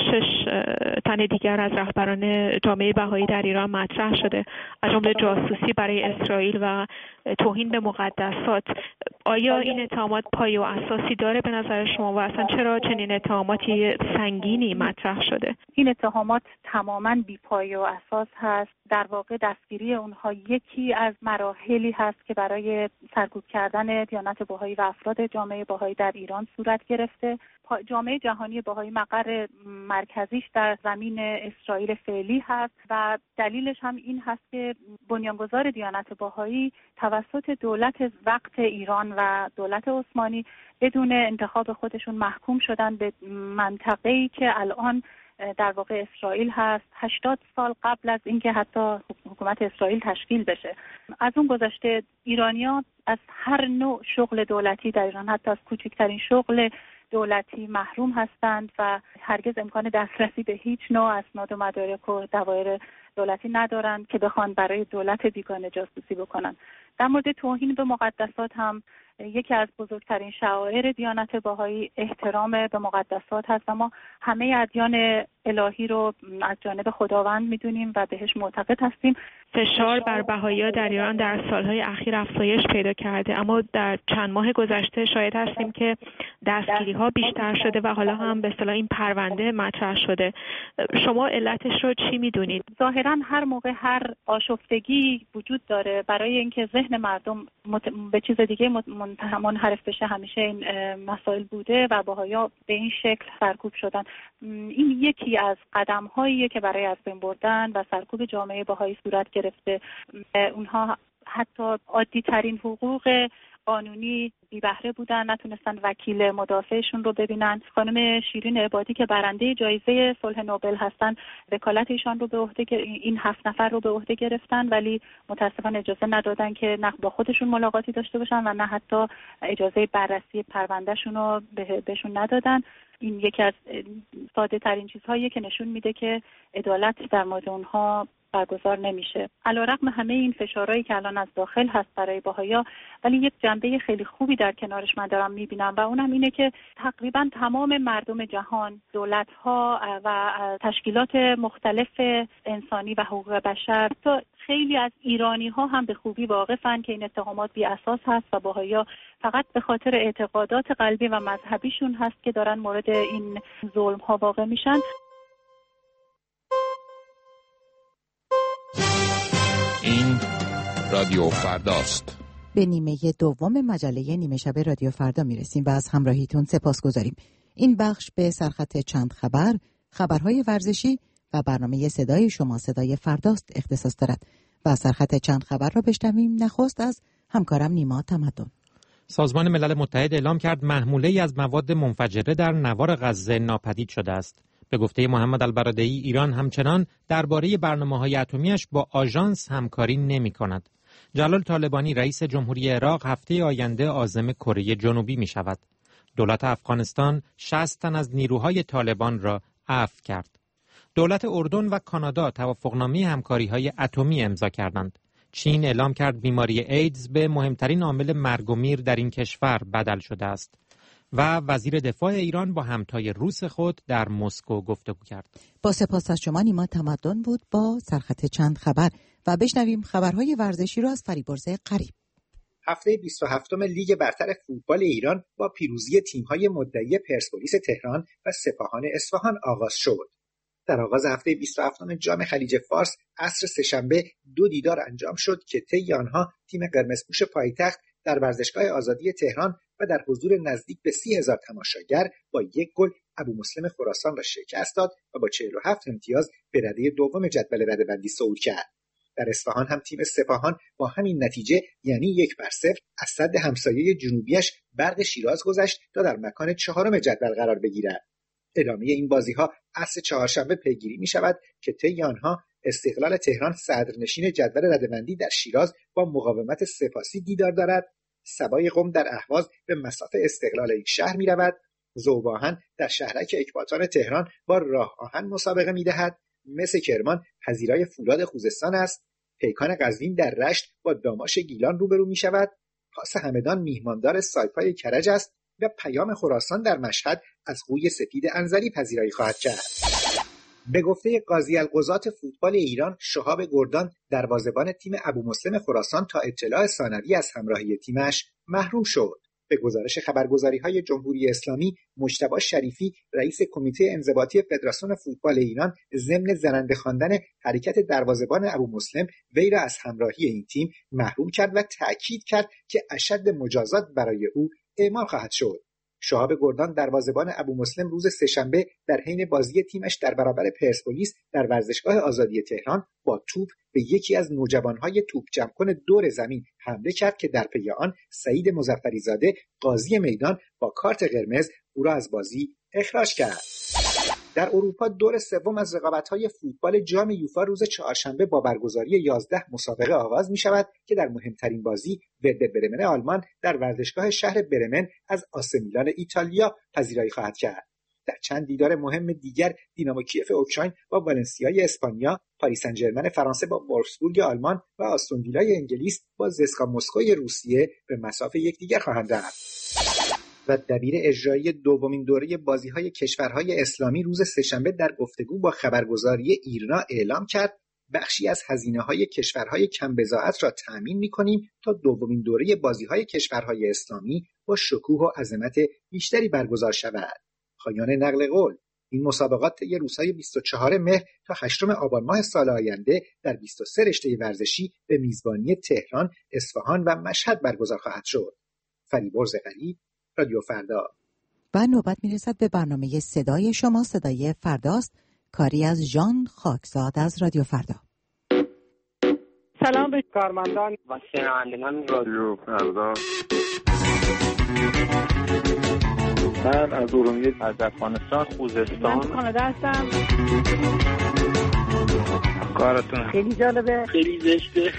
6 تن دیگر از رهبران جامعه بهایی در ایران مطرح شده، از جمله جاسوسی برای اسرائیل و توهین به مقدسات. آیا این اتهامات پایه و اساسی داره به نظر شما و اصلا چرا چنین اتهاماتی سنگینی مطرح شده؟ این اتهامات تماماً بی‌پایه و اساس هست. در واقع دستگیری اونها یکی از مراحلی هست که برای سرکوب کردن دیانت بهایی و افراد جامعه بهایی در ایران صورت گرفته. جامعه جهانی بهایی مقر مرکزیش در زمین اسرائیل فعلی هست و دلیلش هم این هست که بنیانگذار دیانت بهایی توسط دولت وقت ایران و دولت عثمانی بدون انتخاب خودشون محکوم شدن به منطقه‌ای که الان در واقع اسرائیل هست 80 سال قبل از اینکه حتی حکومت اسرائیل تشکیل بشه. از اون گذشته ایرانی‌ها از هر نوع شغل دولتی در ایران، حتی از کوچکترین شغل دولتی محروم هستند و هرگز امکان دسترسی به هیچ نوع اسناد و مدارک و دوایر دولتی ندارند که بخوان برای دولت بیگانه جاسوسی بکنن. در مورد توهین به مقدسات هم یکی از بزرگترین شعائر دیانت بهایی احترام به مقدسات هست. ما همه ادیان الهی رو از جانب خداوند میدونیم و بهش معتقد هستیم. فشار بر بهائی‌ها در ایران در سالهای اخیر افزایش پیدا کرده، اما در چند ماه گذشته شاهد هستیم که دستگیری‌ها بیشتر شده و حالا هم به اصطلاح این پرونده مطرح شده. شما علتش رو چی میدونید؟ ظاهراً هر موقع هر آشفتگی وجود داره برای اینکه ذهن مردم به چیز دیگه منحرف بشه. همیشه این مسائل بوده و بهائی‌ها به این شکل سرکوب شدن. این یکی از قدم‌هاییه که برای از بین بردن و سرکوب جامعه بهایی صورت گرفته. اونها حتی عادی ترین حقوق قانونی بی بهره بودن، نتونستن وکیل مدافعشون رو ببینن. خانم شیرین عبادی که برنده جایزه صلح نوبل هستن، وکالت ایشان رو به عهده این 7 نفر رو به عهده گرفتن، ولی متاسفانه اجازه ندادن که نه با خودشون ملاقاتی داشته باشن و نه حتی اجازه بررسی پروندهشون رو بهشون ندادن. این یکی از ساده ترین چیزهایی که نشون میده که عدالت در مورد اونها برگزار نمیشه. علیرغم همه این فشارهایی که الان از داخل هست برای بهائی‌ها، ولی یک جنبه خیلی خوبی در کنارش من دارم میبینم و اونم اینه که تقریبا تمام مردم جهان، دولت‌ها و تشکیلات مختلف انسانی و حقوق بشر، تا خیلی از ایرانی‌ها هم به خوبی واقفن که این اتهامات بی اساس هست و بهائی‌ها فقط به خاطر اعتقادات قلبی و مذهبیشون هست که دارن مورد این ظلم‌ها واقع میشن. این رادیو فرداست. به نیمه دوم مجله نیمه شب رادیو فردا میرسیم و از همراهیتون سپاسگزاریم. این بخش به سرخط چند خبر، خبرهای ورزشی و برنامه صدای شما صدای فرداست اختصاص دارد و سرخط چند خبر را بشنویم. نخست از همکارم نیما تمدن. سازمان ملل متحد اعلام کرد محموله‌ای از مواد منفجره در نوار غزه ناپدید شده است. به گفته محمد البرادعی، ایران همچنان درباره برنامه‌های اتمی‌اش با آژانس همکاری نمی‌کند. جلال طالبانی رئیس جمهوری عراق هفته آینده عازم کره جنوبی می‌شود. دولت افغانستان 60 تن از نیروهای طالبان را عفو کرد. دولت اردن و کانادا توافقنامه همکاری‌های اتمی امضا کردند. چین اعلام کرد بیماری ایدز به مهمترین عامل مرگ و میر در این کشور بدل شده است. و وزیر دفاع ایران با همتای روس خود در مسکو گفتگو کرد. با سپاس از شما نیما تمدن بود با سرخط چند خبر و بشنویم خبرهای ورزشی را از فریبرز قریب. هفته 27 لیگ برتر فوتبال ایران با پیروزی تیم‌های مدعی پرسپولیس تهران و سپاهان اصفهان آغاز شد. در آغاز هفته 27 جام خلیج فارس عصر سه‌شنبه 2 دیدار انجام شد که طی آنها تیم قرمزپوش پایتخت در ورزشگاه آزادی تهران و در حضور نزدیک به 30,000 تماشاگر با 1 گل ابومسلم خراسان را شکست داد و با 47 امتیاز به رده دوم جدول رده‌بندی صعود کرد. در اصفهان هم تیم سپاهان با همین نتیجه یعنی 1-0 از سد همسایه جنوبیش برق شیراز گذشت تا در مکان 4م جدول قرار بگیرد. ادامه این بازی‌ها عصر چهارشنبه پیگیری می‌شود که طی آنها استقلال تهران صدرنشین جدول رده‌بندی در شیراز با مقاومت سپاسی دیدار دارد. سبای قم در اهواز به مصاف استقلال این شهر می‌رود. ذوب‌آهن در شهرک اکباتان تهران با راه آهن مسابقه می‌دهد. مس کرمان پذیرای فولاد خوزستان است. پیکان قزوین در رشت با داماش گیلان روبرو می‌شود. پاس همدان میهماندار سایپای کرج است و پیام خراسان در مشهد از قوی سپید انزلی پذیرایی خواهد کرد. به گفته قاضی القضات فوتبال ایران، شهاب گردان دروازه‌بان تیم ابومسلم خراسان تا اطلاع ثانوی از همراهی تیمش محروم شد. به گزارش خبرگزاری‌های جمهوری اسلامی، مجتبی شریفی رئیس کمیته انضباطی فدراسیون فوتبال ایران ضمن زننده خواندن حرکت دروازه‌بان ابومسلم وی را از همراهی این تیم محروم کرد و تأکید کرد که اشد مجازات برای او اعمال خواهد شد. شهاب گردان دروازه‌بان ابومسلم روز سه‌شنبه در حین بازی تیمش در برابر پرسپولیس در ورزشگاه آزادی تهران با توپ به یکی از نوجوانهای توپ جمع‌کن دور زمین حمله کرد که در پی آن سعید مظفری‌زاده قاضی میدان با کارت قرمز او را از بازی اخراج کرد. در اروپا دور سوم از رقابت‌های فوتبال جام یوفا روز چهارشنبه با برگزاری 11 مسابقه آغاز می‌شود که در مهمترین بازی ورده برمن آلمان در ورزشگاه شهر برمن از آسه میلان ایتالیا پذیرایی خواهد کرد. در چند دیدار مهم دیگر دینامو کیف اوکراین با والنسیای اسپانیا، پاریس سن ژرمن فرانسه با وولفسبورگ آلمان و آستون ویلای انگلیس با زسکا مسکوی روسیه به مسافه یکدیگر خواهند رفت. و دبیر اجرایی دومین دوره بازی‌های کشورهای اسلامی روز سه‌شنبه در گفتگو با خبرگزاری ایرنا اعلام کرد بخشی از هزینه‌های کشورهای کم بضاعت را تأمین می‌کنیم تا دومین دوره بازی‌های کشورهای اسلامی با شکوه و عظمت بیشتری برگزار شود. پایان نقل قول. این مسابقات طی روزهای 24 مهر تا 8 آبان ماه سال آینده در 23 رشته ورزشی به میزبانی تهران، اصفهان و مشهد برگزار خواهد شد. فریبرز قریب، رادیو فردا. و نوبت میرسد به برنامه صدای شما صدای فرداست، کاری از ژان خاکزاد از رادیو فردا. سلام به کارمندان و شنوندگان رادیو فردا. من از ارومیه، از افغانستان، خوزستان. من کانادا هستم. کارتون خیلی جالبه، خیلی زشته.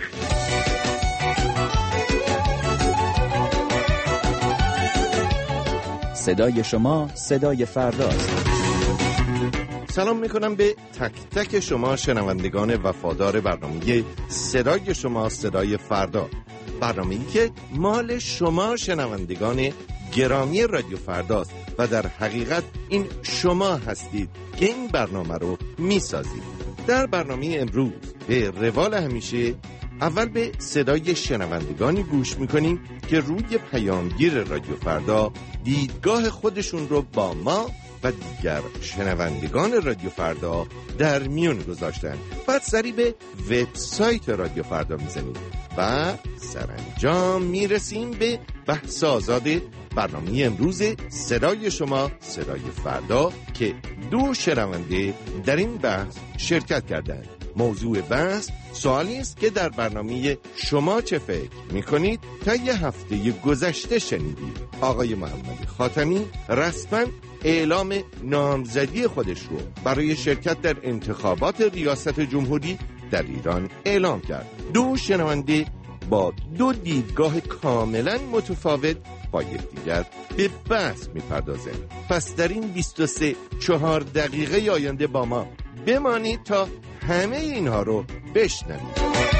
صدای شما صدای فرداست. سلام میکنم به تک تک شما شنوندگان وفادار برنامه صدای شما صدای فردا، برنامه‌ای که مال شما شنوندگان گرامی رادیو فرداست و در حقیقت این شما هستید که این برنامه رو میسازید. در برنامه امروز به روال همیشه اول به صدای شنوندگانی گوش میکنیم که روی پیامگیر رادیو فردا دیدگاه خودشون رو با ما و دیگر شنوندگان رادیو فردا در میون گذاشتن. بعد سری به وبسایت رادیو فردا میزنیم و سرانجام میرسیم به بحث آزاد برنامه امروز صدای شما صدای فردا که دو شنونده در این بحث شرکت کردند. موضوع بحث سوالی است که در برنامه شما چه فکر میکنید تا یه هفته گذشته شنیدید. آقای محمد خاتمی رسما اعلام نامزدی خودش رو برای شرکت در انتخابات ریاست جمهوری در ایران اعلام کرد. دو شنونده با دو دیدگاه کاملا متفاوت با یکدیگر به بحث میپردازند. پس در این 4 دقیقه آینده با ما بمانید تا همه اینها رو بشنوید.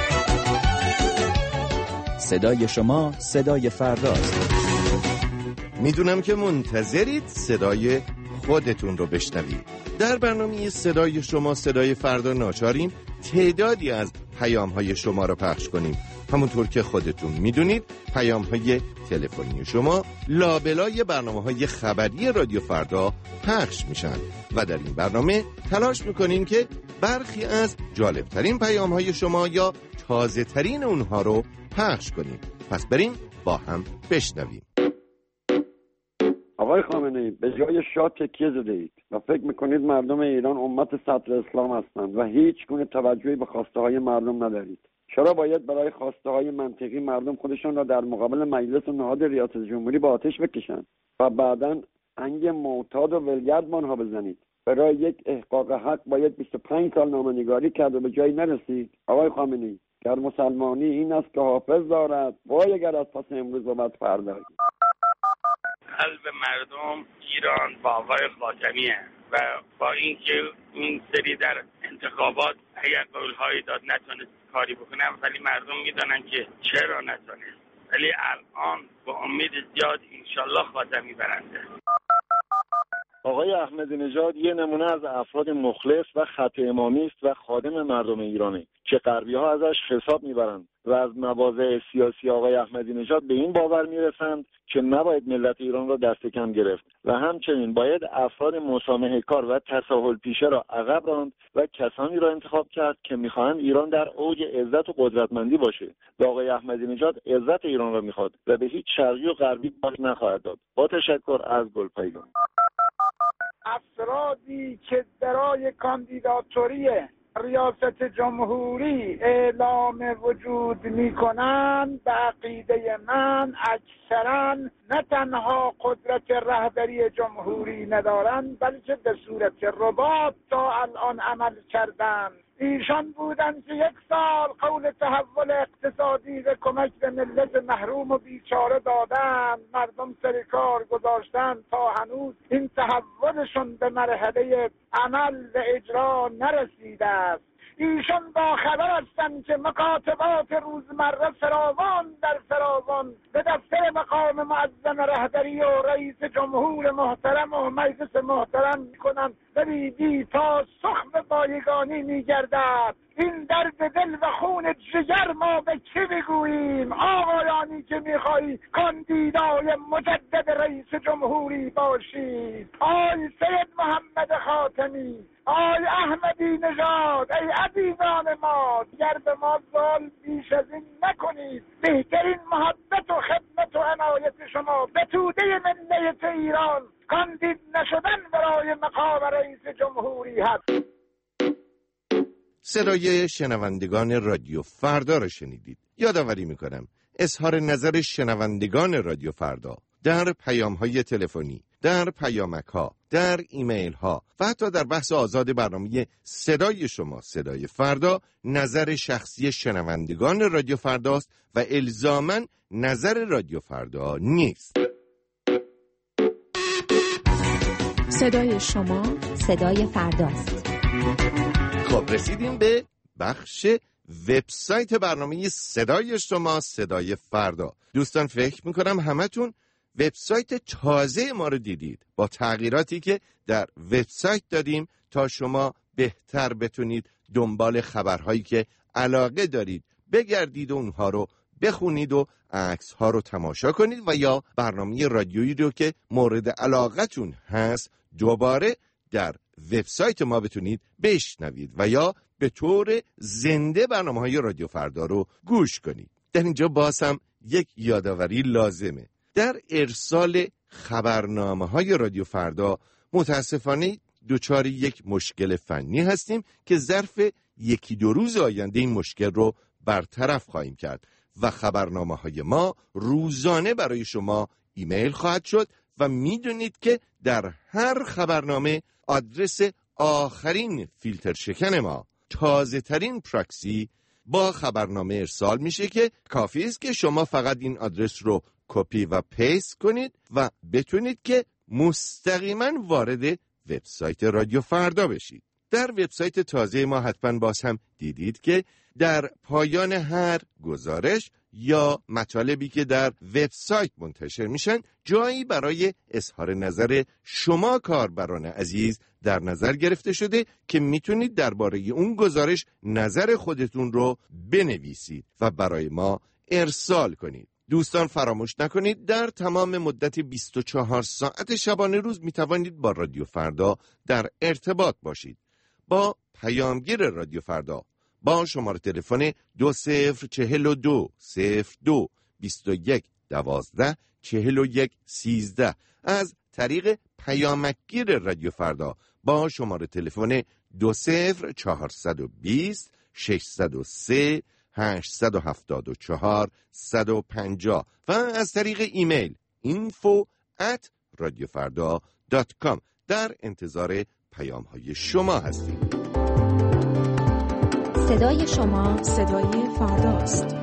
صدای شما صدای فرداست. میدونم که منتظرید صدای خودتون رو بشنوید. در برنامه صدای شما صدای فردا ناچاریم تعدادی از پیام‌های شما رو پخش کنیم. همونطور که خودتون میدونید پیام‌های تلفنی شما لابلای برنامه‌های خبری رادیو فردا پخش میشن و در این برنامه تلاش میکنیم که برخی از جالبترین پیام‌های شما یا تازه‌ترین اونها رو پخش کنیم. پس بریم با هم بشنویم. آقای خامنه‌ای، به جای شاه تکیه زده اید و فکر میکنید مردم ایران امت صدر اسلام هستند و هیچ گونه توجهی به خواسته های مردم ندارید. چرا باید برای خواسته های منطقی مردم خودشان را در مقابل مجلس و نهاد ریاست جمهوری با آتش بکشند و بعداً انگ معتاد و ولگرد آنها بزنید؟ برای یک احقاق حق باید 25 سال نامه‌نگاری کرد و به جایی نرسید. آقای خامنه‌ای، گر مسلمانی این است که حافظ دارد، وای اگر از پس امروز و بعد فردا. قلب مردم ایران با آقای خاتمیه و با اینکه این سری در انتخابات اگر قولهایی داد نتونست کاری بکنه، ولی مردم میدونن که چرا نتونست. ولی الان با امید زیاد انشالله خاتمی برنده. آقای احمدی نژاد یه نمونه از افراد مخلص و خط امامی است و خادم مردم ایرانه که غربی‌ها ازش حساب میبرند و از مواضع سیاسی آقای احمدی نژاد به این باور میرسند که نباید ملت ایران را دست کم گرفت و همچنین باید افراد مسامحه کار و تساهل پیشه را عقب راند و کسانی را انتخاب کرد که میخواهند ایران در اوج عزت و قدرتمندی باشه. و آقای احمدی نژاد عزت ایران را میخواد و به هیچ شرقی و غربی باز نخواهد داد. با تشکر از گلپایگان. افرادی که برای کاندیداتوری ریاست جمهوری اعلام وجود میکنند به عقیده من اکثرا نه تنها قدرت رهبری جمهوری ندارند بلکه به صورت رباط تا الان عمل کردند. ایشان بودند که 1 سال قول تحول اقتصادی و کمک به ملت محروم و بیچاره دادند، مردم سر کار گذاشتند تا هنوز این تحولشون به مرحله عمل و اجرا نرسیده است. ایشان با خبر هستند که مکاتبات روزمره فراوان در فراوان به دفتر مقام معظم رهبری و رئیس جمهور محترم و مجلس محترم میکنند ولی بی پاسخ به بایگانی میگردد. این درد دل و خون جگر ما به چه بگوییم؟ آقایانی که میخواهی کاندیدای مجدد رئیس جمهوری باشید، آی سید محمد خاتمی، آی احمدی نژاد، ای عزیزان ما، گر به ما ظلم بیش از این نکنید. بهترین محبت و خدمت و عنایت شما به توده ملت ایران کاندید نشدن برای مقام رئیس جمهوری هست. صدای شنوندگان رادیو فردا را شنیدید. یادآوری میکنم اظهار نظر شنوندگان رادیو فردا در پیام‌های تلفنی، در پیامک‌ها، در ایمیل‌ها و حتی در بحث آزاد برنامه صدای شما صدای فردا نظر شخصی شنوندگان رادیو فرداست و الزاماً نظر رادیو فردا نیست. صدای شما صدای فرداست. خب رسیدیم به بخش وبسایت برنامه صدای شما صدای فردا. دوستان فکر میکنم همتون وبسایت تازه ما رو دیدید با تغییراتی که در وبسایت دادیم تا شما بهتر بتونید دنبال خبرهایی که علاقه دارید بگردید و اونها رو بخونید و عکس‌ها رو تماشا کنید و یا برنامه رادیویی رو که مورد علاقتون هست دوباره در وبسایت ما بتونید بشنوید و یا به طور زنده برنامه‌های رادیو فردا رو گوش کنید. در اینجا باز هم یک یادآوری لازمه. در ارسال خبرنامه‌های رادیو فردا متاسفانه دچار یک مشکل فنی هستیم که ظرف 1-2 روز آینده این مشکل رو برطرف خواهیم کرد و خبرنامه‌های ما روزانه برای شما ایمیل خواهد شد و میدونید که در هر خبرنامه آدرس آخرین فیلتر شکن ما تازه ترین پراکسی با خبرنامه ارسال میشه که کافی است که شما فقط این آدرس رو کپی و پیست کنید و بتونید که مستقیما وارد وبسایت رادیو فردا بشید. در وبسایت تازه ما حتما باز هم دیدید که در پایان هر گزارش یا مطالبی که در وبسایت منتشر میشن جایی برای اظهار نظر شما کاربران عزیز در نظر گرفته شده که میتونید درباره اون گزارش نظر خودتون رو بنویسید و برای ما ارسال کنید. دوستان فراموش نکنید در تمام مدت 24 ساعت شبانه روز میتوانید با رادیو فردا در ارتباط باشید. با پیامگیر رادیو فردا با شماره تلفن 2042 02 21 12 41 13 از طریق پیامگیر رادیو فردا با شماره تلفن 20420 603 874 150 و از طریق ایمیل info@radiofarda.com در انتظار پیام های شما هستیم. صدای شما صدای فرداست.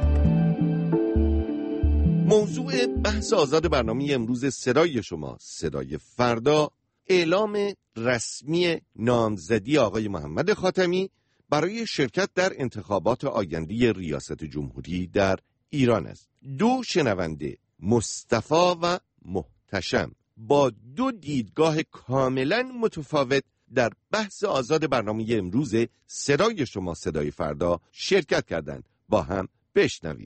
موضوع بحث آزاد برنامه امروز صدای شما صدای فردا اعلام رسمی نامزدی آقای محمد خاتمی برای شرکت در انتخابات آینده ریاست جمهوری در ایران است. 2 شنونده مصطفی و محتشم با 2 دیدگاه کاملا متفاوت در بحث آزاد برنامه امروز صدای شما صدای فردا شرکت کردند. با هم بشنویم.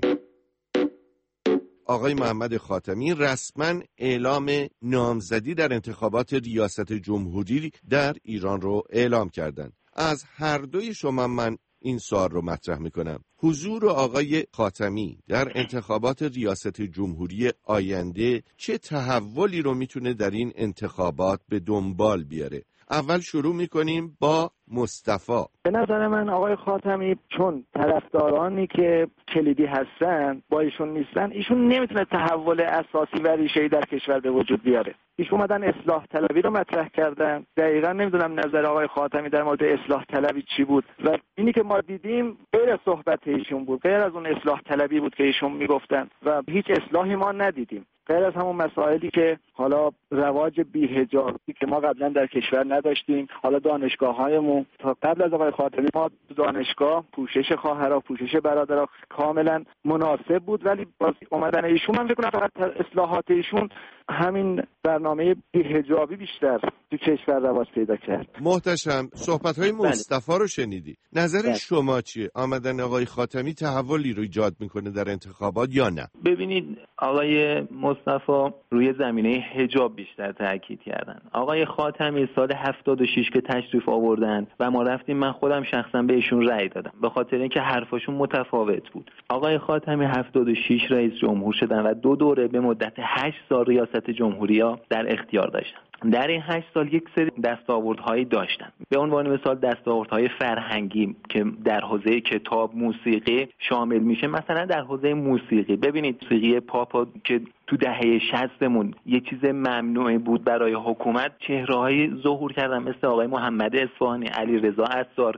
آقای محمد خاتمی رسما اعلام نامزدی در انتخابات ریاست جمهوری در ایران رو اعلام کردند. از هر دوی شما من این سوال رو مطرح میکنم. حضور آقای خاتمی در انتخابات ریاست جمهوری آینده چه تحولی رو میتونه در این انتخابات به دنبال بیاره؟ اول شروع میکنیم با مصطفی. به نظر من آقای خاتمی چون طرفدارانی که کلیدی هستن با ایشون نیستن، ایشون نمیتونه تحول اساسی و ریشه‌ای در کشور به وجود بیاره. ایشون اومدن اصلاح طلبی رو مطرح کردن. دقیقاً نمیدونم نظر آقای خاتمی در مورد اصلاح طلبی چی بود و اینی که ما دیدیم غیر صحبت ایشون بود، غیر از اون اصلاح طلبی بود که ایشون میگفتن و هیچ اصلاحی ما ندیدیم. غیر از همون مسائلی که حالا رواج بی‌حجابی که ما قبلا در کشور نداشتیم، حالا دانشگاه‌هایمون تا قبل از آقای خاتمی ما دانشگاه پوشش خواهرها پوشش برادرها کاملا مناسب بود، ولی باز اومدن ایشون من فکر کنم فقط اصلاحات ایشون همین برنامه بی‌حجابی بیشتر تو کشور رواج پیدا کرد. محتشم صحبت‌های مصطفی رو شنیدی. نظر شما چیه؟ آمدن آقای خاتمی تحولی رو ایجاد میکنه در انتخابات یا نه؟ ببینید آقای مصطفی روی زمینه حجاب بیشتر تاکید کردن. آقای خاتمی سال 76 که تشریف آوردن و ما رفتیم، من خودم شخصا بهشون رأی دادم به خاطر اینکه حرفاشون متفاوت بود. آقای خاتمی 76 رئیس جمهور شدن و 2 دوره به مدت 8 سال ریاست جمهوری‌ها در اختیار داشتن. در این 8 سال یک سری دستاوردهایی داشتن. به عنوان مثال دستاوردهای فرهنگی که در حوزه کتاب، موسیقی شامل میشه. مثلا در حوزه موسیقی ببینید موسیقی پاپ که تو دهه 60مون یه چیز ممنوعه بود برای حکومت، چهره‌های ظهور کردن مثل آقای محمد اصفهانی، علیرضا عطار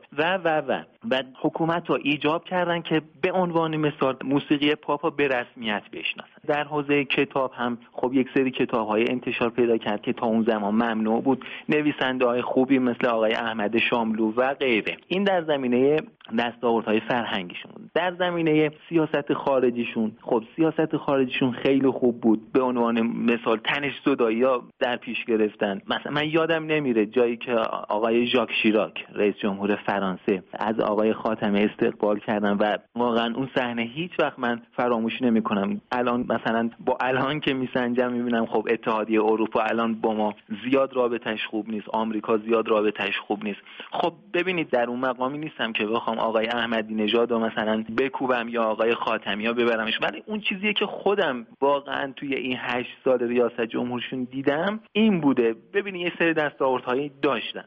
و حکومت رو ایجاب کردن که به عنوان مثال موسیقی پاپ به رسمیت بشناسن. در حوزه کتاب هم خب یک سری کتاب‌های انتشار پیدا کرد که تا اون زمان ممنوع بود، نویسنده‌های خوبی مثل آقای احمد شاملو و غیره. این در زمینه دستاوردهای فرهنگیشون. در زمینه سیاست خارجیشون، خب سیاست خارجیشون خیلی خوب بود. به عنوان مثال تنش زدایی‌ها در پیش گرفتن. مثلا من یادم نمیره جایی که آقای ژاک شیراک رئیس جمهور فرانسه از آقای خاتمی استقبال کردن و واقعا اون صحنه هیچ وقت من فراموش نمی‌کنم. الان مثلا با الان که میسنجم میبینم خب اتحادیه اروپا الان با ما زیاد رابطش خوب نیست، آمریکا زیاد رابطش خوب نیست. خب ببینید در اون مقامی نیستم که بخوام آقای احمدی نژاد رو مثلا بکوبم یا آقای خاتمی ها ببرمش، ولی اون چیزیه که خودم واقعا توی این 8 سال ریاست جمهورشون دیدم این بوده. ببینید یه سری دستاوردهایی داشتن.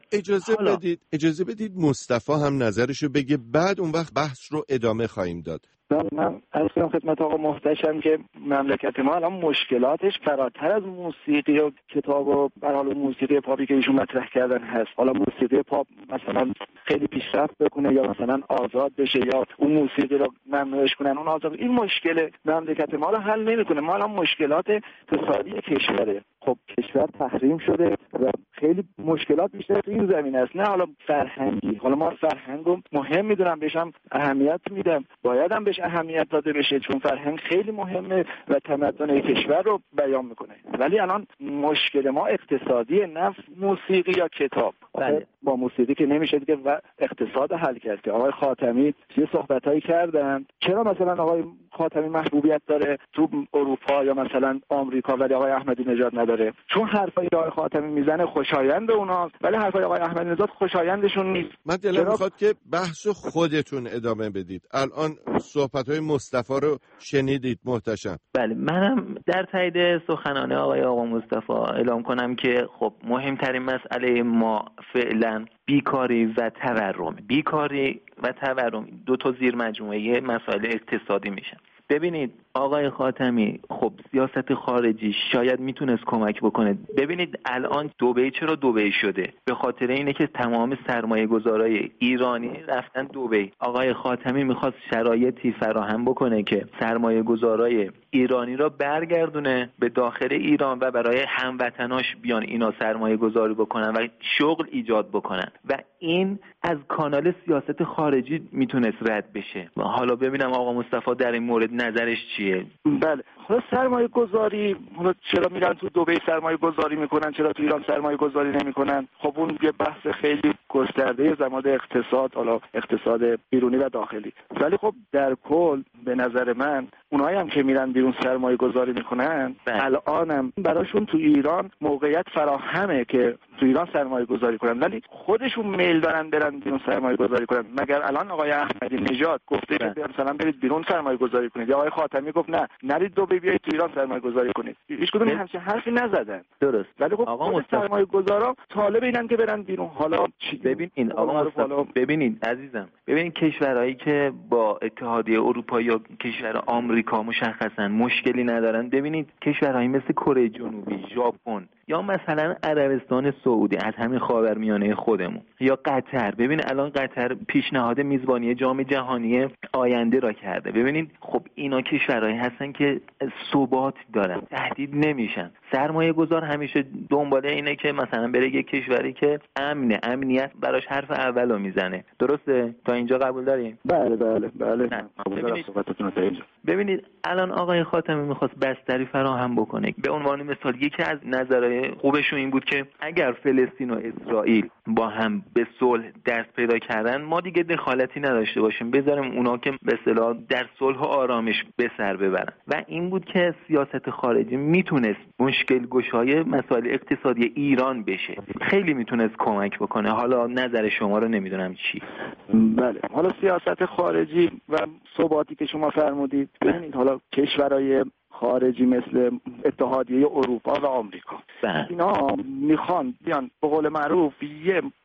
اجازه بدید مصطفی هم نظرشو بگه، بعد اون وقت بحث رو ادامه خواهیم داد. من عرض کنم خدمت آقا محتشم که مملکت ما الان مشکلاتش فراتر از موسیقی و کتاب و به حال موسیقی پاپی که ایشون مطرح کردن هست. حالا موسیقی پاپ مثلا خیلی پیشرفت بکنه یا مثلا آزاد بشه یا اون موسیقی رو ممنوعش کنن، اون آزاد، این مشکل مملکت ما رو حل نمیکنه. ما الان مشکلات اقتصادی کشوره. خب کشور تحریم شده و خیلی مشکلات بیشتر تو این زمینه است، نه حالا فرهنگی. حالا ما فرهنگو مهم میدونم، بهشم اهمیت میدم، بایدم بهش اهمیت داده بشه چون فرهنگ خیلی مهمه و تمدن کشور رو بیان میکنه. ولی الان مشکل ما اقتصادی، نه موسیقی یا کتاب. با موسیقی که نمیشه دیگه و اقتصاد حل کرد. که آقای خاتمی یه صحبتایی کردن، چرا مثلا آقای خاتمی محبوبیت داره تو اروپا یا مثلا آمریکا ولی آقای احمدی نژاد نداره؟ چون حرفای آقای خاتمی میزنه خوشایند اونها ولی حرفای آقای احمدی نژاد خوشایندشون نیست. من دلم میخواد که بحثو خودتون ادامه بدید. الان صحبت‌های مصطفی رو شنیدید محتشم. بله، منم در تایید سخنان آقا مصطفی اعلام کنم که خب مهمترین مسئله ما فعلا بیکاری و تورم. بیکاری و تورم دو تا زیر مجموعه مسائل اقتصادی میشن. ببینید آقای خاتمی خب سیاست خارجی شاید میتونست کمک بکنه. ببینید الان دبی چرا دبی شده؟ به خاطر اینه که تمام سرمایه گذارای ایرانی رفتن دبی. آقای خاتمی میخواست شرایطی فراهم بکنه که سرمایه گذارای ایرانی را برگردونه به داخل ایران و برای هموطناش بیان اینا سرمایه گذاری بکنن و شغل ایجاد بکنن و این از کانال سیاست خارجی میتونست رد بشه. حالا ببینم آقا مصطفی در این مورد نظرش چیه؟ بله، حالا سرمایه گذاری، حالا چرا میرن تو دبی سرمایه گذاری میکنن، چرا تو ایران سرمایه گذاری نمیکنن؟ خب اون یه بحث خیلی گسترده زماد اقتصاد، حالا اقتصاد بیرونی و داخلی. ولی خب در کل به نظر من اونایی هم که میرن بیرون سرمایه گذاری میکنن الانم براشون تو ایران موقعیت فراهمه که تو ایران سرمایه گذاری کنن، ولی خودشون میل دارن برن بیرون سرمایه گذاری کنن. مگر الان آقای احمدی نژاد گفته که مثلا برید بیرون سرمایه گذاری کنید، یا آقای خاتمی گفت نه نرید دبی بیایید تو ایران سرمایه گذاری کنید؟ هیچ کدوم همچین حرفی نزدن. درست. ولی خب آقا سرمایه گذارا طالب اینن که برن بیرون. حالا ببینید آقا مصطفی، ببینید عزیزم، ببینید کشورهایی که با اتحادیه اروپا یا کشور آمریکا مشخصا مشکلی ندارن، ببینید کشورهایی مثل کره جنوبی، ژاپن یا مثلا عربستان سعودی از همین خاورمیانه خودمون یا قطر. ببین الان قطر پیشنهاد میزبانی جام جهانی آینده را کرده. ببینید خب اینا کشورهایی هستن که ثبات دارن، تهدید نمیشن. سرمایه گذار همیشه دنباله اینه که مثلا بره یک کشوری که امنیت براش حرف اولو میزنه. درسته؟ تا اینجا قبول داریم؟ بله. ببینید الان آقای خاتمی میخواست بستری فراهم بکنه. به عنوان مثال یکی از نظرهای خوبشون این بود که اگر فلسطین و اسرائیل با هم به صلح دست پیدا کردن ما دیگه دخالتی نداشته باشیم، بذاریم اونا که به اصطلاح در صلح و آرامش به سر ببرن. و این بود که سیاست خارجی میتونست مشکل گشای مسائل اقتصادی ایران بشه، خیلی میتونست کمک بکنه. حالا نظر شما رو نمیدونم چی. بله، حالا سیاست خارجی و ثباتی که شما فرمودید، ببینید حالا کشورهای خارجی مثل اتحادیه اروپا و آمریکا اینا میخوان بیان به قول معروف یه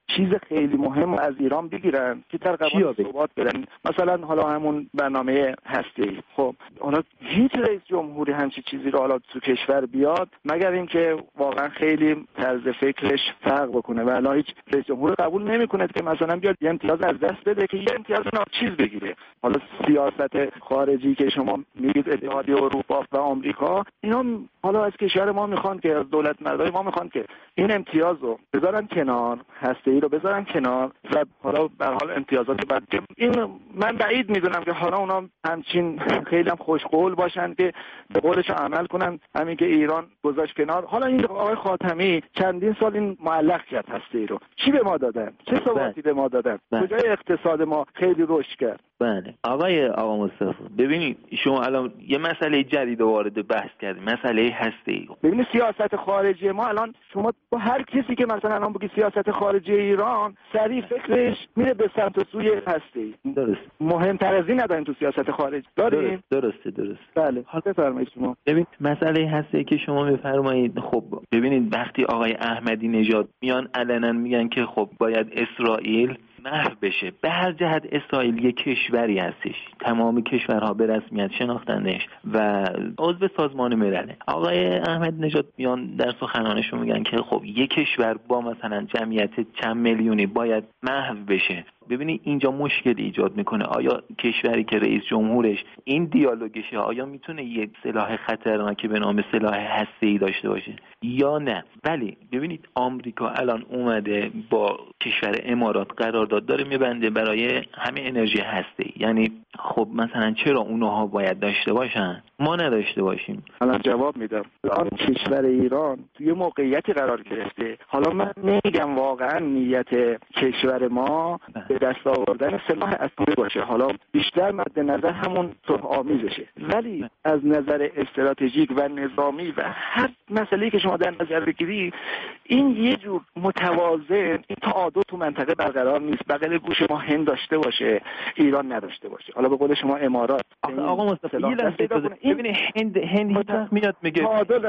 چیز خیلی مهم از ایران بگیرن که در قبال ثبات برن. مثلا حالا همون برنامه هسته‌ای، خب حالا هیچ رئیس جمهوری همچین چیزی رو حالا تو کشور بیاد مگر اینکه واقعا خیلی طرز فکرش فرق بکنه، ولی هیچ رئیس جمهوری قبول نمیکنه که مثلا بیاد یه امتیاز از دست بده که یه امتیاز ناچیز بگیره. حالا سیاست خارجی که شما میگید اتحادیه اروپا و آمریکا، اینا حالا از کشور ما میخوان که از دولت مردای ما میخوان که این امتیاز رو بذارن کنار، هسته‌ای رو بذارن کنار و حالا به حال امتیازات بعد که این من بعید میدونم که حالا اونا همچین خیلی هم خوشقول باشن که به قولش عمل کنن. همین که ایران گذاشت کنار، حالا این آقای خاتمی چندین سال این معلق کرد هسته‌ای رو، چی به ما دادن؟ چه ثباتی به ما دادن؟ کجای اقتصاد ما خیلی رشد کرد؟ بله آقا مصطفی، ببینید شما الان یه مسئله جدید وارد بحث کردید، مسئله هسته‌ای. ببینید سیاست خارجی ما الان، شما با هر کسی که مثلا الان بگی سیاست خارجی ایران، سریع فکرش میره به سمت سوی هسته‌ای. درست. مهمتر از این نداریم تو سیاست خارجی. داریم؟ درسته. بله. حالا بفرمایید شما. ببین مسئله هسته‌ای که شما میفرمایید، خب ببینید وقتی آقای احمدی نژاد میان علنا میگن که خب باید اسرائیل محو بشه، به هر جهت اسرائیل یک کشوری هستش، تمام کشورها به رسمیت شناختنش و عضو سازمان ملله. آقای احمدی نژاد میان در سخنانشون میگن که خب یک کشور با مثلا جمعیت چند میلیونی باید محو بشه. ببینید اینجا مشکل ایجاد میکنه. آیا کشوری که رئیس جمهورش این دیالوگشه، آیا میتونه یک سلاح خطرناکی به نام سلاح هسته‌ای داشته باشه یا نه؟ ولی ببینید آمریکا الان اومده با کشور امارات قرارداد داره میبنده برای همه انرژی هسته‌ای. یعنی خب مثلا چرا اونها باید داشته باشن ما نداشته باشیم؟ الان جواب میدم. آن کشور ایران توی موقعیتی قرار گرفته، حالا من نمیگم واقعا نیت کشور ما به دست آوردن سلاح اتمی باشه، حالا بیشتر مد نظر همون صلح آمیزشه، ولی از نظر استراتژیک و نظامی و هر مسئله‌ای که شما در نظر بگیری، این یه جور متوازن، این تعادل تو منطقه برقرار نیست. بغل گوش ما هند داشته باشه، ایران نداشته باشه. حالا به قول شما امارات. آقا مصطفی ببینید هند هیچ وقت میاد میگه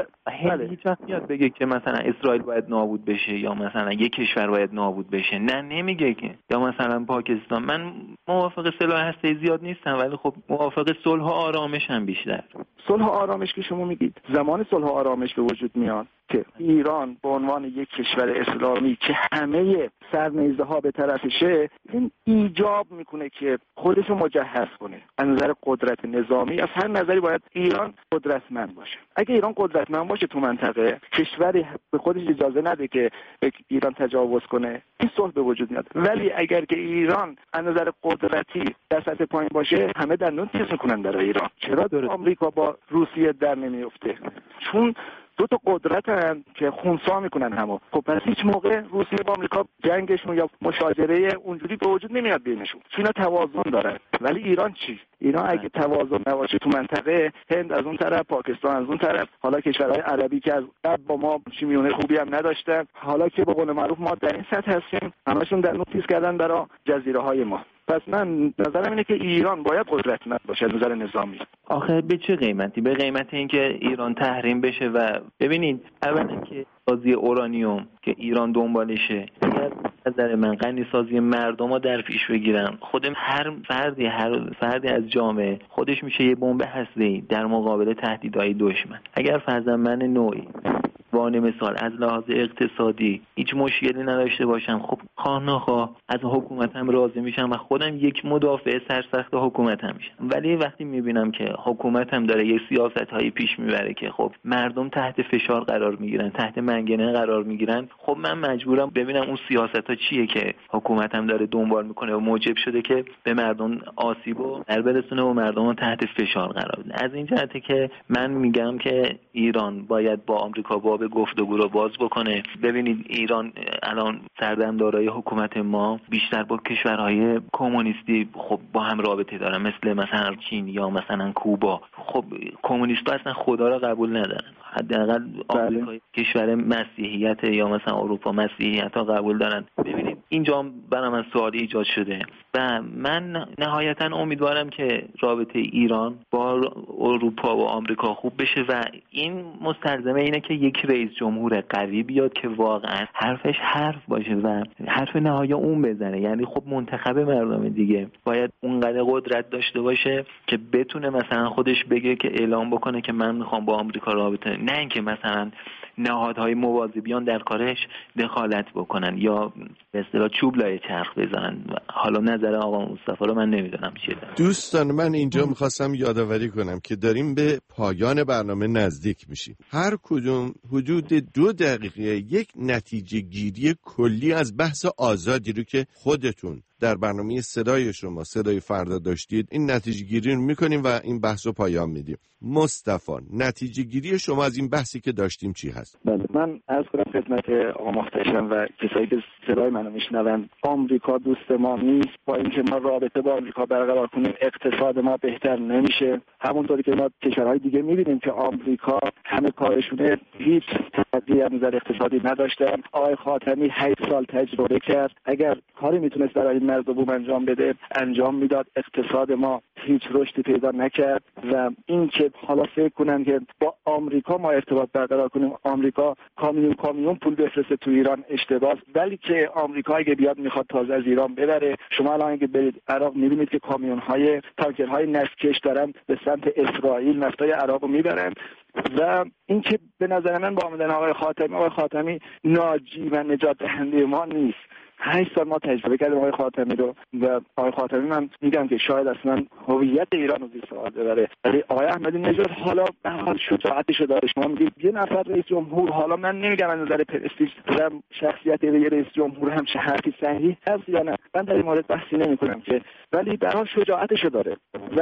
هیچ وقت میاد بگه که مثلا اسرائیل باید نابود بشه یا مثلا یک کشور باید نابود بشه، نه نمیگه که. یا مثلا پاکستان، من موافق سلاح هسته‌ای زیاد نیستم ولی خب موافق صلح و آرامش هم بیشتر. صلح و آرامش که شما میگید، زمان صلح و آرامش به وجود میاد که ایران به عنوان یک کشور اسلامی که همه سرنیزه ها به طرفشه، این ایجاب میکنه که خودش رو مجهز کنه. از نظر قدرت نظامی، از هر نظری باید ایران قدرتمند باشه. اگه ایران قدرتمند باشه تو منطقه، کشوری به خودش اجازه نده که به ایران تجاوز کنه، این صلح به وجود میاد. ولی اگر که ایران از نظر قدرتی در سطح پایین باشه، همه دندون تیز میکنن برای ایران. چرا آمریکا با روسیه در نمیفته؟ چون دو تا قدرتن که خونسا میکنن همو. خب پس هیچ موقع روسیه با آمریکا جنگشون یا مشاجره اونجوری به وجود نمیاد بینشون، چون توازن دارن. ولی ایران چی؟ ایران اگه توازن نباشه تو منطقه، هند از اون طرف، پاکستان از اون طرف، حالا کشورهای عربی که از قبل با ما شیمیونه خوبی هم نداشتن، حالا که به قول معروف ما در این سطح هستیم، همشون در نوع تیز کردن برای جزیره های ما. پس من نظرم اینه که ایران باید قدرتمند باشه از نظر نظامی. آخه به چه قیمتی؟ به قیمت اینکه ایران تحریم بشه. و ببینید اولا که سازی اورانیوم که ایران دنبالشه، از نظر من غنی سازی مردم رو در پیش بگیرن. خودم هر فردی از جامعه خودش میشه یه بمب هسته‌ای در مقابل تهدیدهای دشمن. اگر فرضاً من نوعی وانه مثال از لحاظ اقتصادی هیچ مشکلی نداشته باشم، خب خواه نخواه از حکومتم راضی میشم و خودم یک مدافع سرسخت حکومتم میشم. ولی وقتی میبینم که حکومتم داره یک سیاست‌هایی پیش میبره که خب مردم تحت فشار قرار میگیرن، تحت منگنه قرار میگیرن، خب من مجبورم ببینم اون سیاست‌ها چیه که حکومتم داره دنبال میکنه و موجب شده که به مردم آسیبو در برسونه و مردم رو تحت فشار قرار بده. از این جهته که من میگم که ایران باید با آمریکا باب گفتگو رو باز بکنه. ببینید ایران الان سردمدارای حکومت ما بیشتر با کشورهای کمونیستی خب با هم رابطه دارن، مثلا چین یا مثلا کوبا. خب کمونیست‌ها اصلا خدا رو قبول ندارن. حداقل آمریکا کشور مسیحیت یا مثلا اروپا مسیحیت ها قبول دارن. ببینید اینجا برای من سوالی ایجاد شده و من نهایتا امیدوارم که رابطه ایران با اروپا و آمریکا خوب بشه و این مستلزمه اینه که یک رئیس جمهور قوی بیاد که واقعا حرفش حرف باشه و حرف نهایی اون بزنه. یعنی خب منتخب مردم دیگه باید اونقدر قدرت داشته باشه که بتونه مثلا خودش بگه که اعلام بکنه که من میخوام با آمریکا رابطه، نه اینکه مثلا نهادهای موازی بیان در کارش دخالت بکنن یا به اصطلاح چوب لای چرخ بزنن. حالا نظر آقا مصطفی رو من نمیدونم چیه. دوستان من اینجا میخواستم یادآوری کنم که داریم به پایان برنامه نزدیک میشیم. هر کدوم حدود 2 دقیقه یک نتیجه گیری کلی از بحث آزادی رو که خودتون در برنامه صدای شما صدای فردا داشتید این نتیجه گیری رو میکنیم و این بحث رو پایان میدیم. مصطفی نتیجه گیری شما از این بحثی که داشتیم چی هست؟ بله، من عرض کنم خدمت آقا محتشم و کسایی که صدای منو میشنون، آمریکا دوست ما نیست. با اینکه ما رابطه با آمریکا برقرار کنیم اقتصاد ما بهتر نمیشه. همونطوری که ما کشورهای دیگه میبینیم که آمریکا همه کارشونه هیچ تقدیری از نظر اقتصادی نداشتن. آقای خاتمی 8 سال تجربه کرد، اگر کاری میتونست برای مرز و بوم انجام بده انجام میداد. اقتصاد ما هیچ رشدی پیدا نکرد و این که حالا فکر کنن که با آمریکا ما ارتباط برقرار کنیم، آمریکا کامیون پول بفرسته تو ایران، اشتباه. ولی که آمریکا اگه بیاد میخواد تازه از ایران ببره. شما الان اگه برید عراق میبینید که کامیون‌های تانکرهای نفتکش دارن به سمت اسرائیل نفتای عراقو میبرن و این که به نظر من با آمدن آقای خاتمی ناجی و نجات دهنده ما نیست. 8 سال ما تجربه کردیم آقای خاتمی رو و آقای خاتمی من میگم که شاید اصلا هویت ایران رو زیر سوال ببره، ولی آقای احمدی نژاد حالا به حال شجاعتشو داره. شما میگید یه نفر رئیس جمهور، حالا من نمیگم از نظر پرستیژ و شخصیت یه رئیس جمهور هم حرفی صحیح هست یا نه، من در این مورد بحثی نمیکنم که، ولی به حال شجاعتشو داره و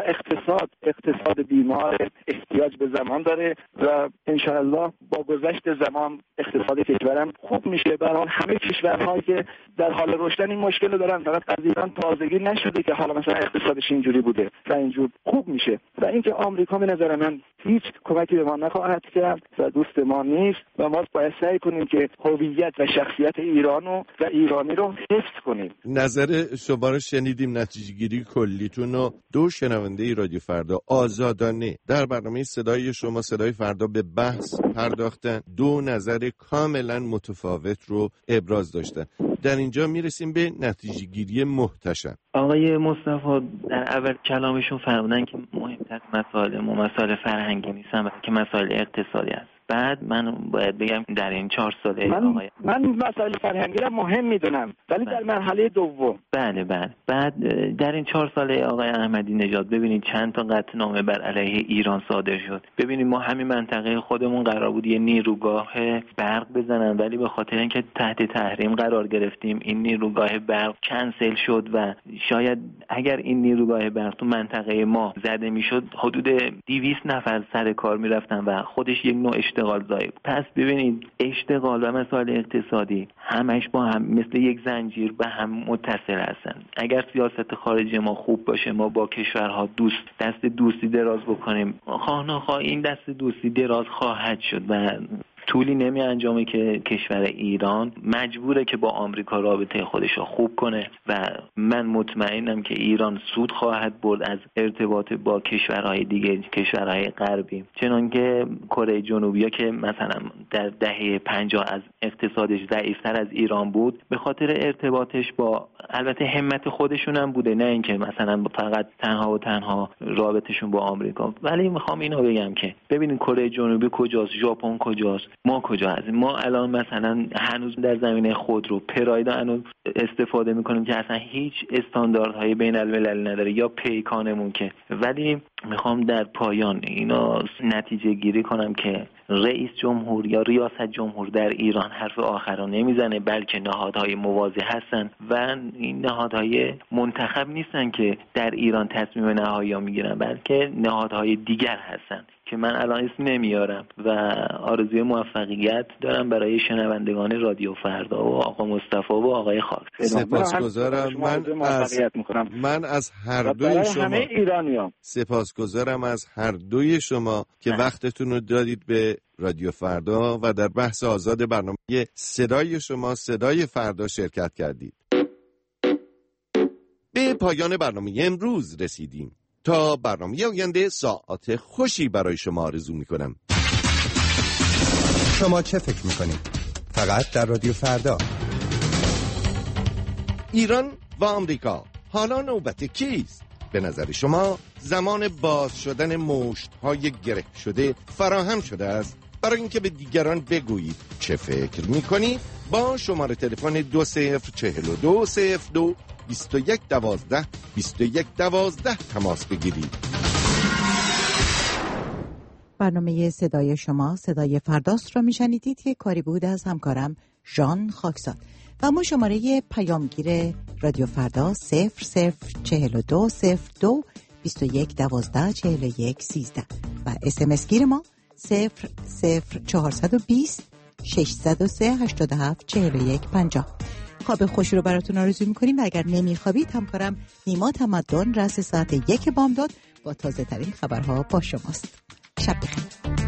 اقتصاد بیمار احتیاج به زمان داره و ان شاء الله با گذشت زمان اقتصاد کشورم خوب میشه. به حال همه کشورهایی که در حال رشدن این مشکل دارن، فقط از ایران تازگی نشده که حالا مثلا اقتصادش اینجوری بوده و اینجور خوب میشه. و اینکه آمریکا به نظر من هیچ کمکی به ما نخواهد کرد و دوست ما نیست و ما باید سعی کنیم که هویت و شخصیت ایرانو و ایرانی رو حفظ کنیم. نظر شما رو شنیدیم، نتیجه گیری کلیتون رو 2 شنونده رادیو فردا آزادانه در برنامه صدای شما صدای فردا به بحث پرداختن، 2 نظر کاملا متفاوت رو ابراز داشتن. در اینجا میرسیم به نتیجه گیری محتشم. آقای مصطفی در اول کلامشون فرمودن که مهمتر مسائل فرهنگی نیستن که مسائل اقتصادی است. بعد من باید بگم در این 4 ساله من مسائل فرهنگی را مهم میدونم، ولی در مرحله دوم. بله. بعد در این 4 ساله آقای احمدی نژاد ببینید چند تا قطعنامه بر علیه ایران صادر شد. ببینید ما همین منطقه خودمون قرار بود یه نیروگاه برق بزنن، ولی به خاطر اینکه تحت تحریم قرار گرفتیم این نیروگاه برق کنسل شد و شاید اگر این نیروگاه برق تو منطقه ما زده میشد حدود 200 نفر سر کار میرفتن و خودش یک نوع اشتغال زایی. پس ببینید اشتغال و مسائل اقتصادی همش با هم مثل یک زنجیر به هم متصل هستن. اگر سیاست خارجی ما خوب باشه، ما با کشورها دست دوستی دراز بکنیم، خواه نخواه این دست دوستی دراز خواهد شد و طولی نمی انجامه که کشور ایران مجبوره که با آمریکا رابطه خودش رو خوب کنه و من مطمئنم که ایران سود خواهد برد از ارتباط با کشورهای دیگه، کشورهای غربی، چنانکه کره جنوبی که مثلا در دهه 50 از اقتصادش ضعیفتر از ایران بود به خاطر ارتباطش با، البته همت خودشون هم بوده، نه اینکه مثلا فقط تنها رابطشون با آمریکا. ولی میخوام اینو بگم که ببینید کره جنوبی کجاست، ژاپن کجاست، ما کجا هستیم. ما الان مثلا هنوز در زمینه خودرو پراید هنوز استفاده میکنیم که اصلا هیچ استانداردهای بین المللی نداره یا پیکانمون که. ولی میخوام در پایان اینا نتیجه گیری کنم که رئیس جمهور یا ریاست جمهور در ایران حرف آخر رو نمیزنه، بلکه نهادهای موازی هستن و این نهادهای منتخب نیستن که در ایران تصمیم نهایی میگیرن، بلکه نهادهای دیگر هستن که من الان اسم نمیارم و آرزوی موفقیت دارم برای شنوندگان رادیو فردا و آقا مصطفی و آقای خاک. سپاسگزارم. من از هر دوی شما همه ایرانیان سپاسگزارم از هر دوی شما که وقتتون رو دادید به رادیو فردا و در بحث آزاد برنامه صدای شما صدای فردا شرکت کردید. به پایان برنامه امروز رسیدیم. تا برنامه آینده ساعت خوشی برای شما آرزو میکنم. شما چه فکر میکنید؟ فقط در رادیو فردا. ایران و آمریکا حالا نوبت کیست؟ به نظر شما زمان باز شدن مشت‌های گره شده فراهم شده است؟ برای اینکه به دیگران بگویید چه فکر میکنید با شماره تلفن 204202 2112 2112 تماس بگیرید. برنامه صدای شما صدای فرداست را میشنیدید که کاری بود از همکارم ژان خاکساد و ما شماره پیامگیر رادیو فردا 0042 02 2112 41 13 و SMS گیر ما 00420 603 87 41 50. خواب خوشی رو براتون آرزو می‌کنیم و اگر نمی‌خوابید همکارم نیما تمدن رأس ساعت 1 بامداد با تازه ترین خبرها با شماست. شب بخیر.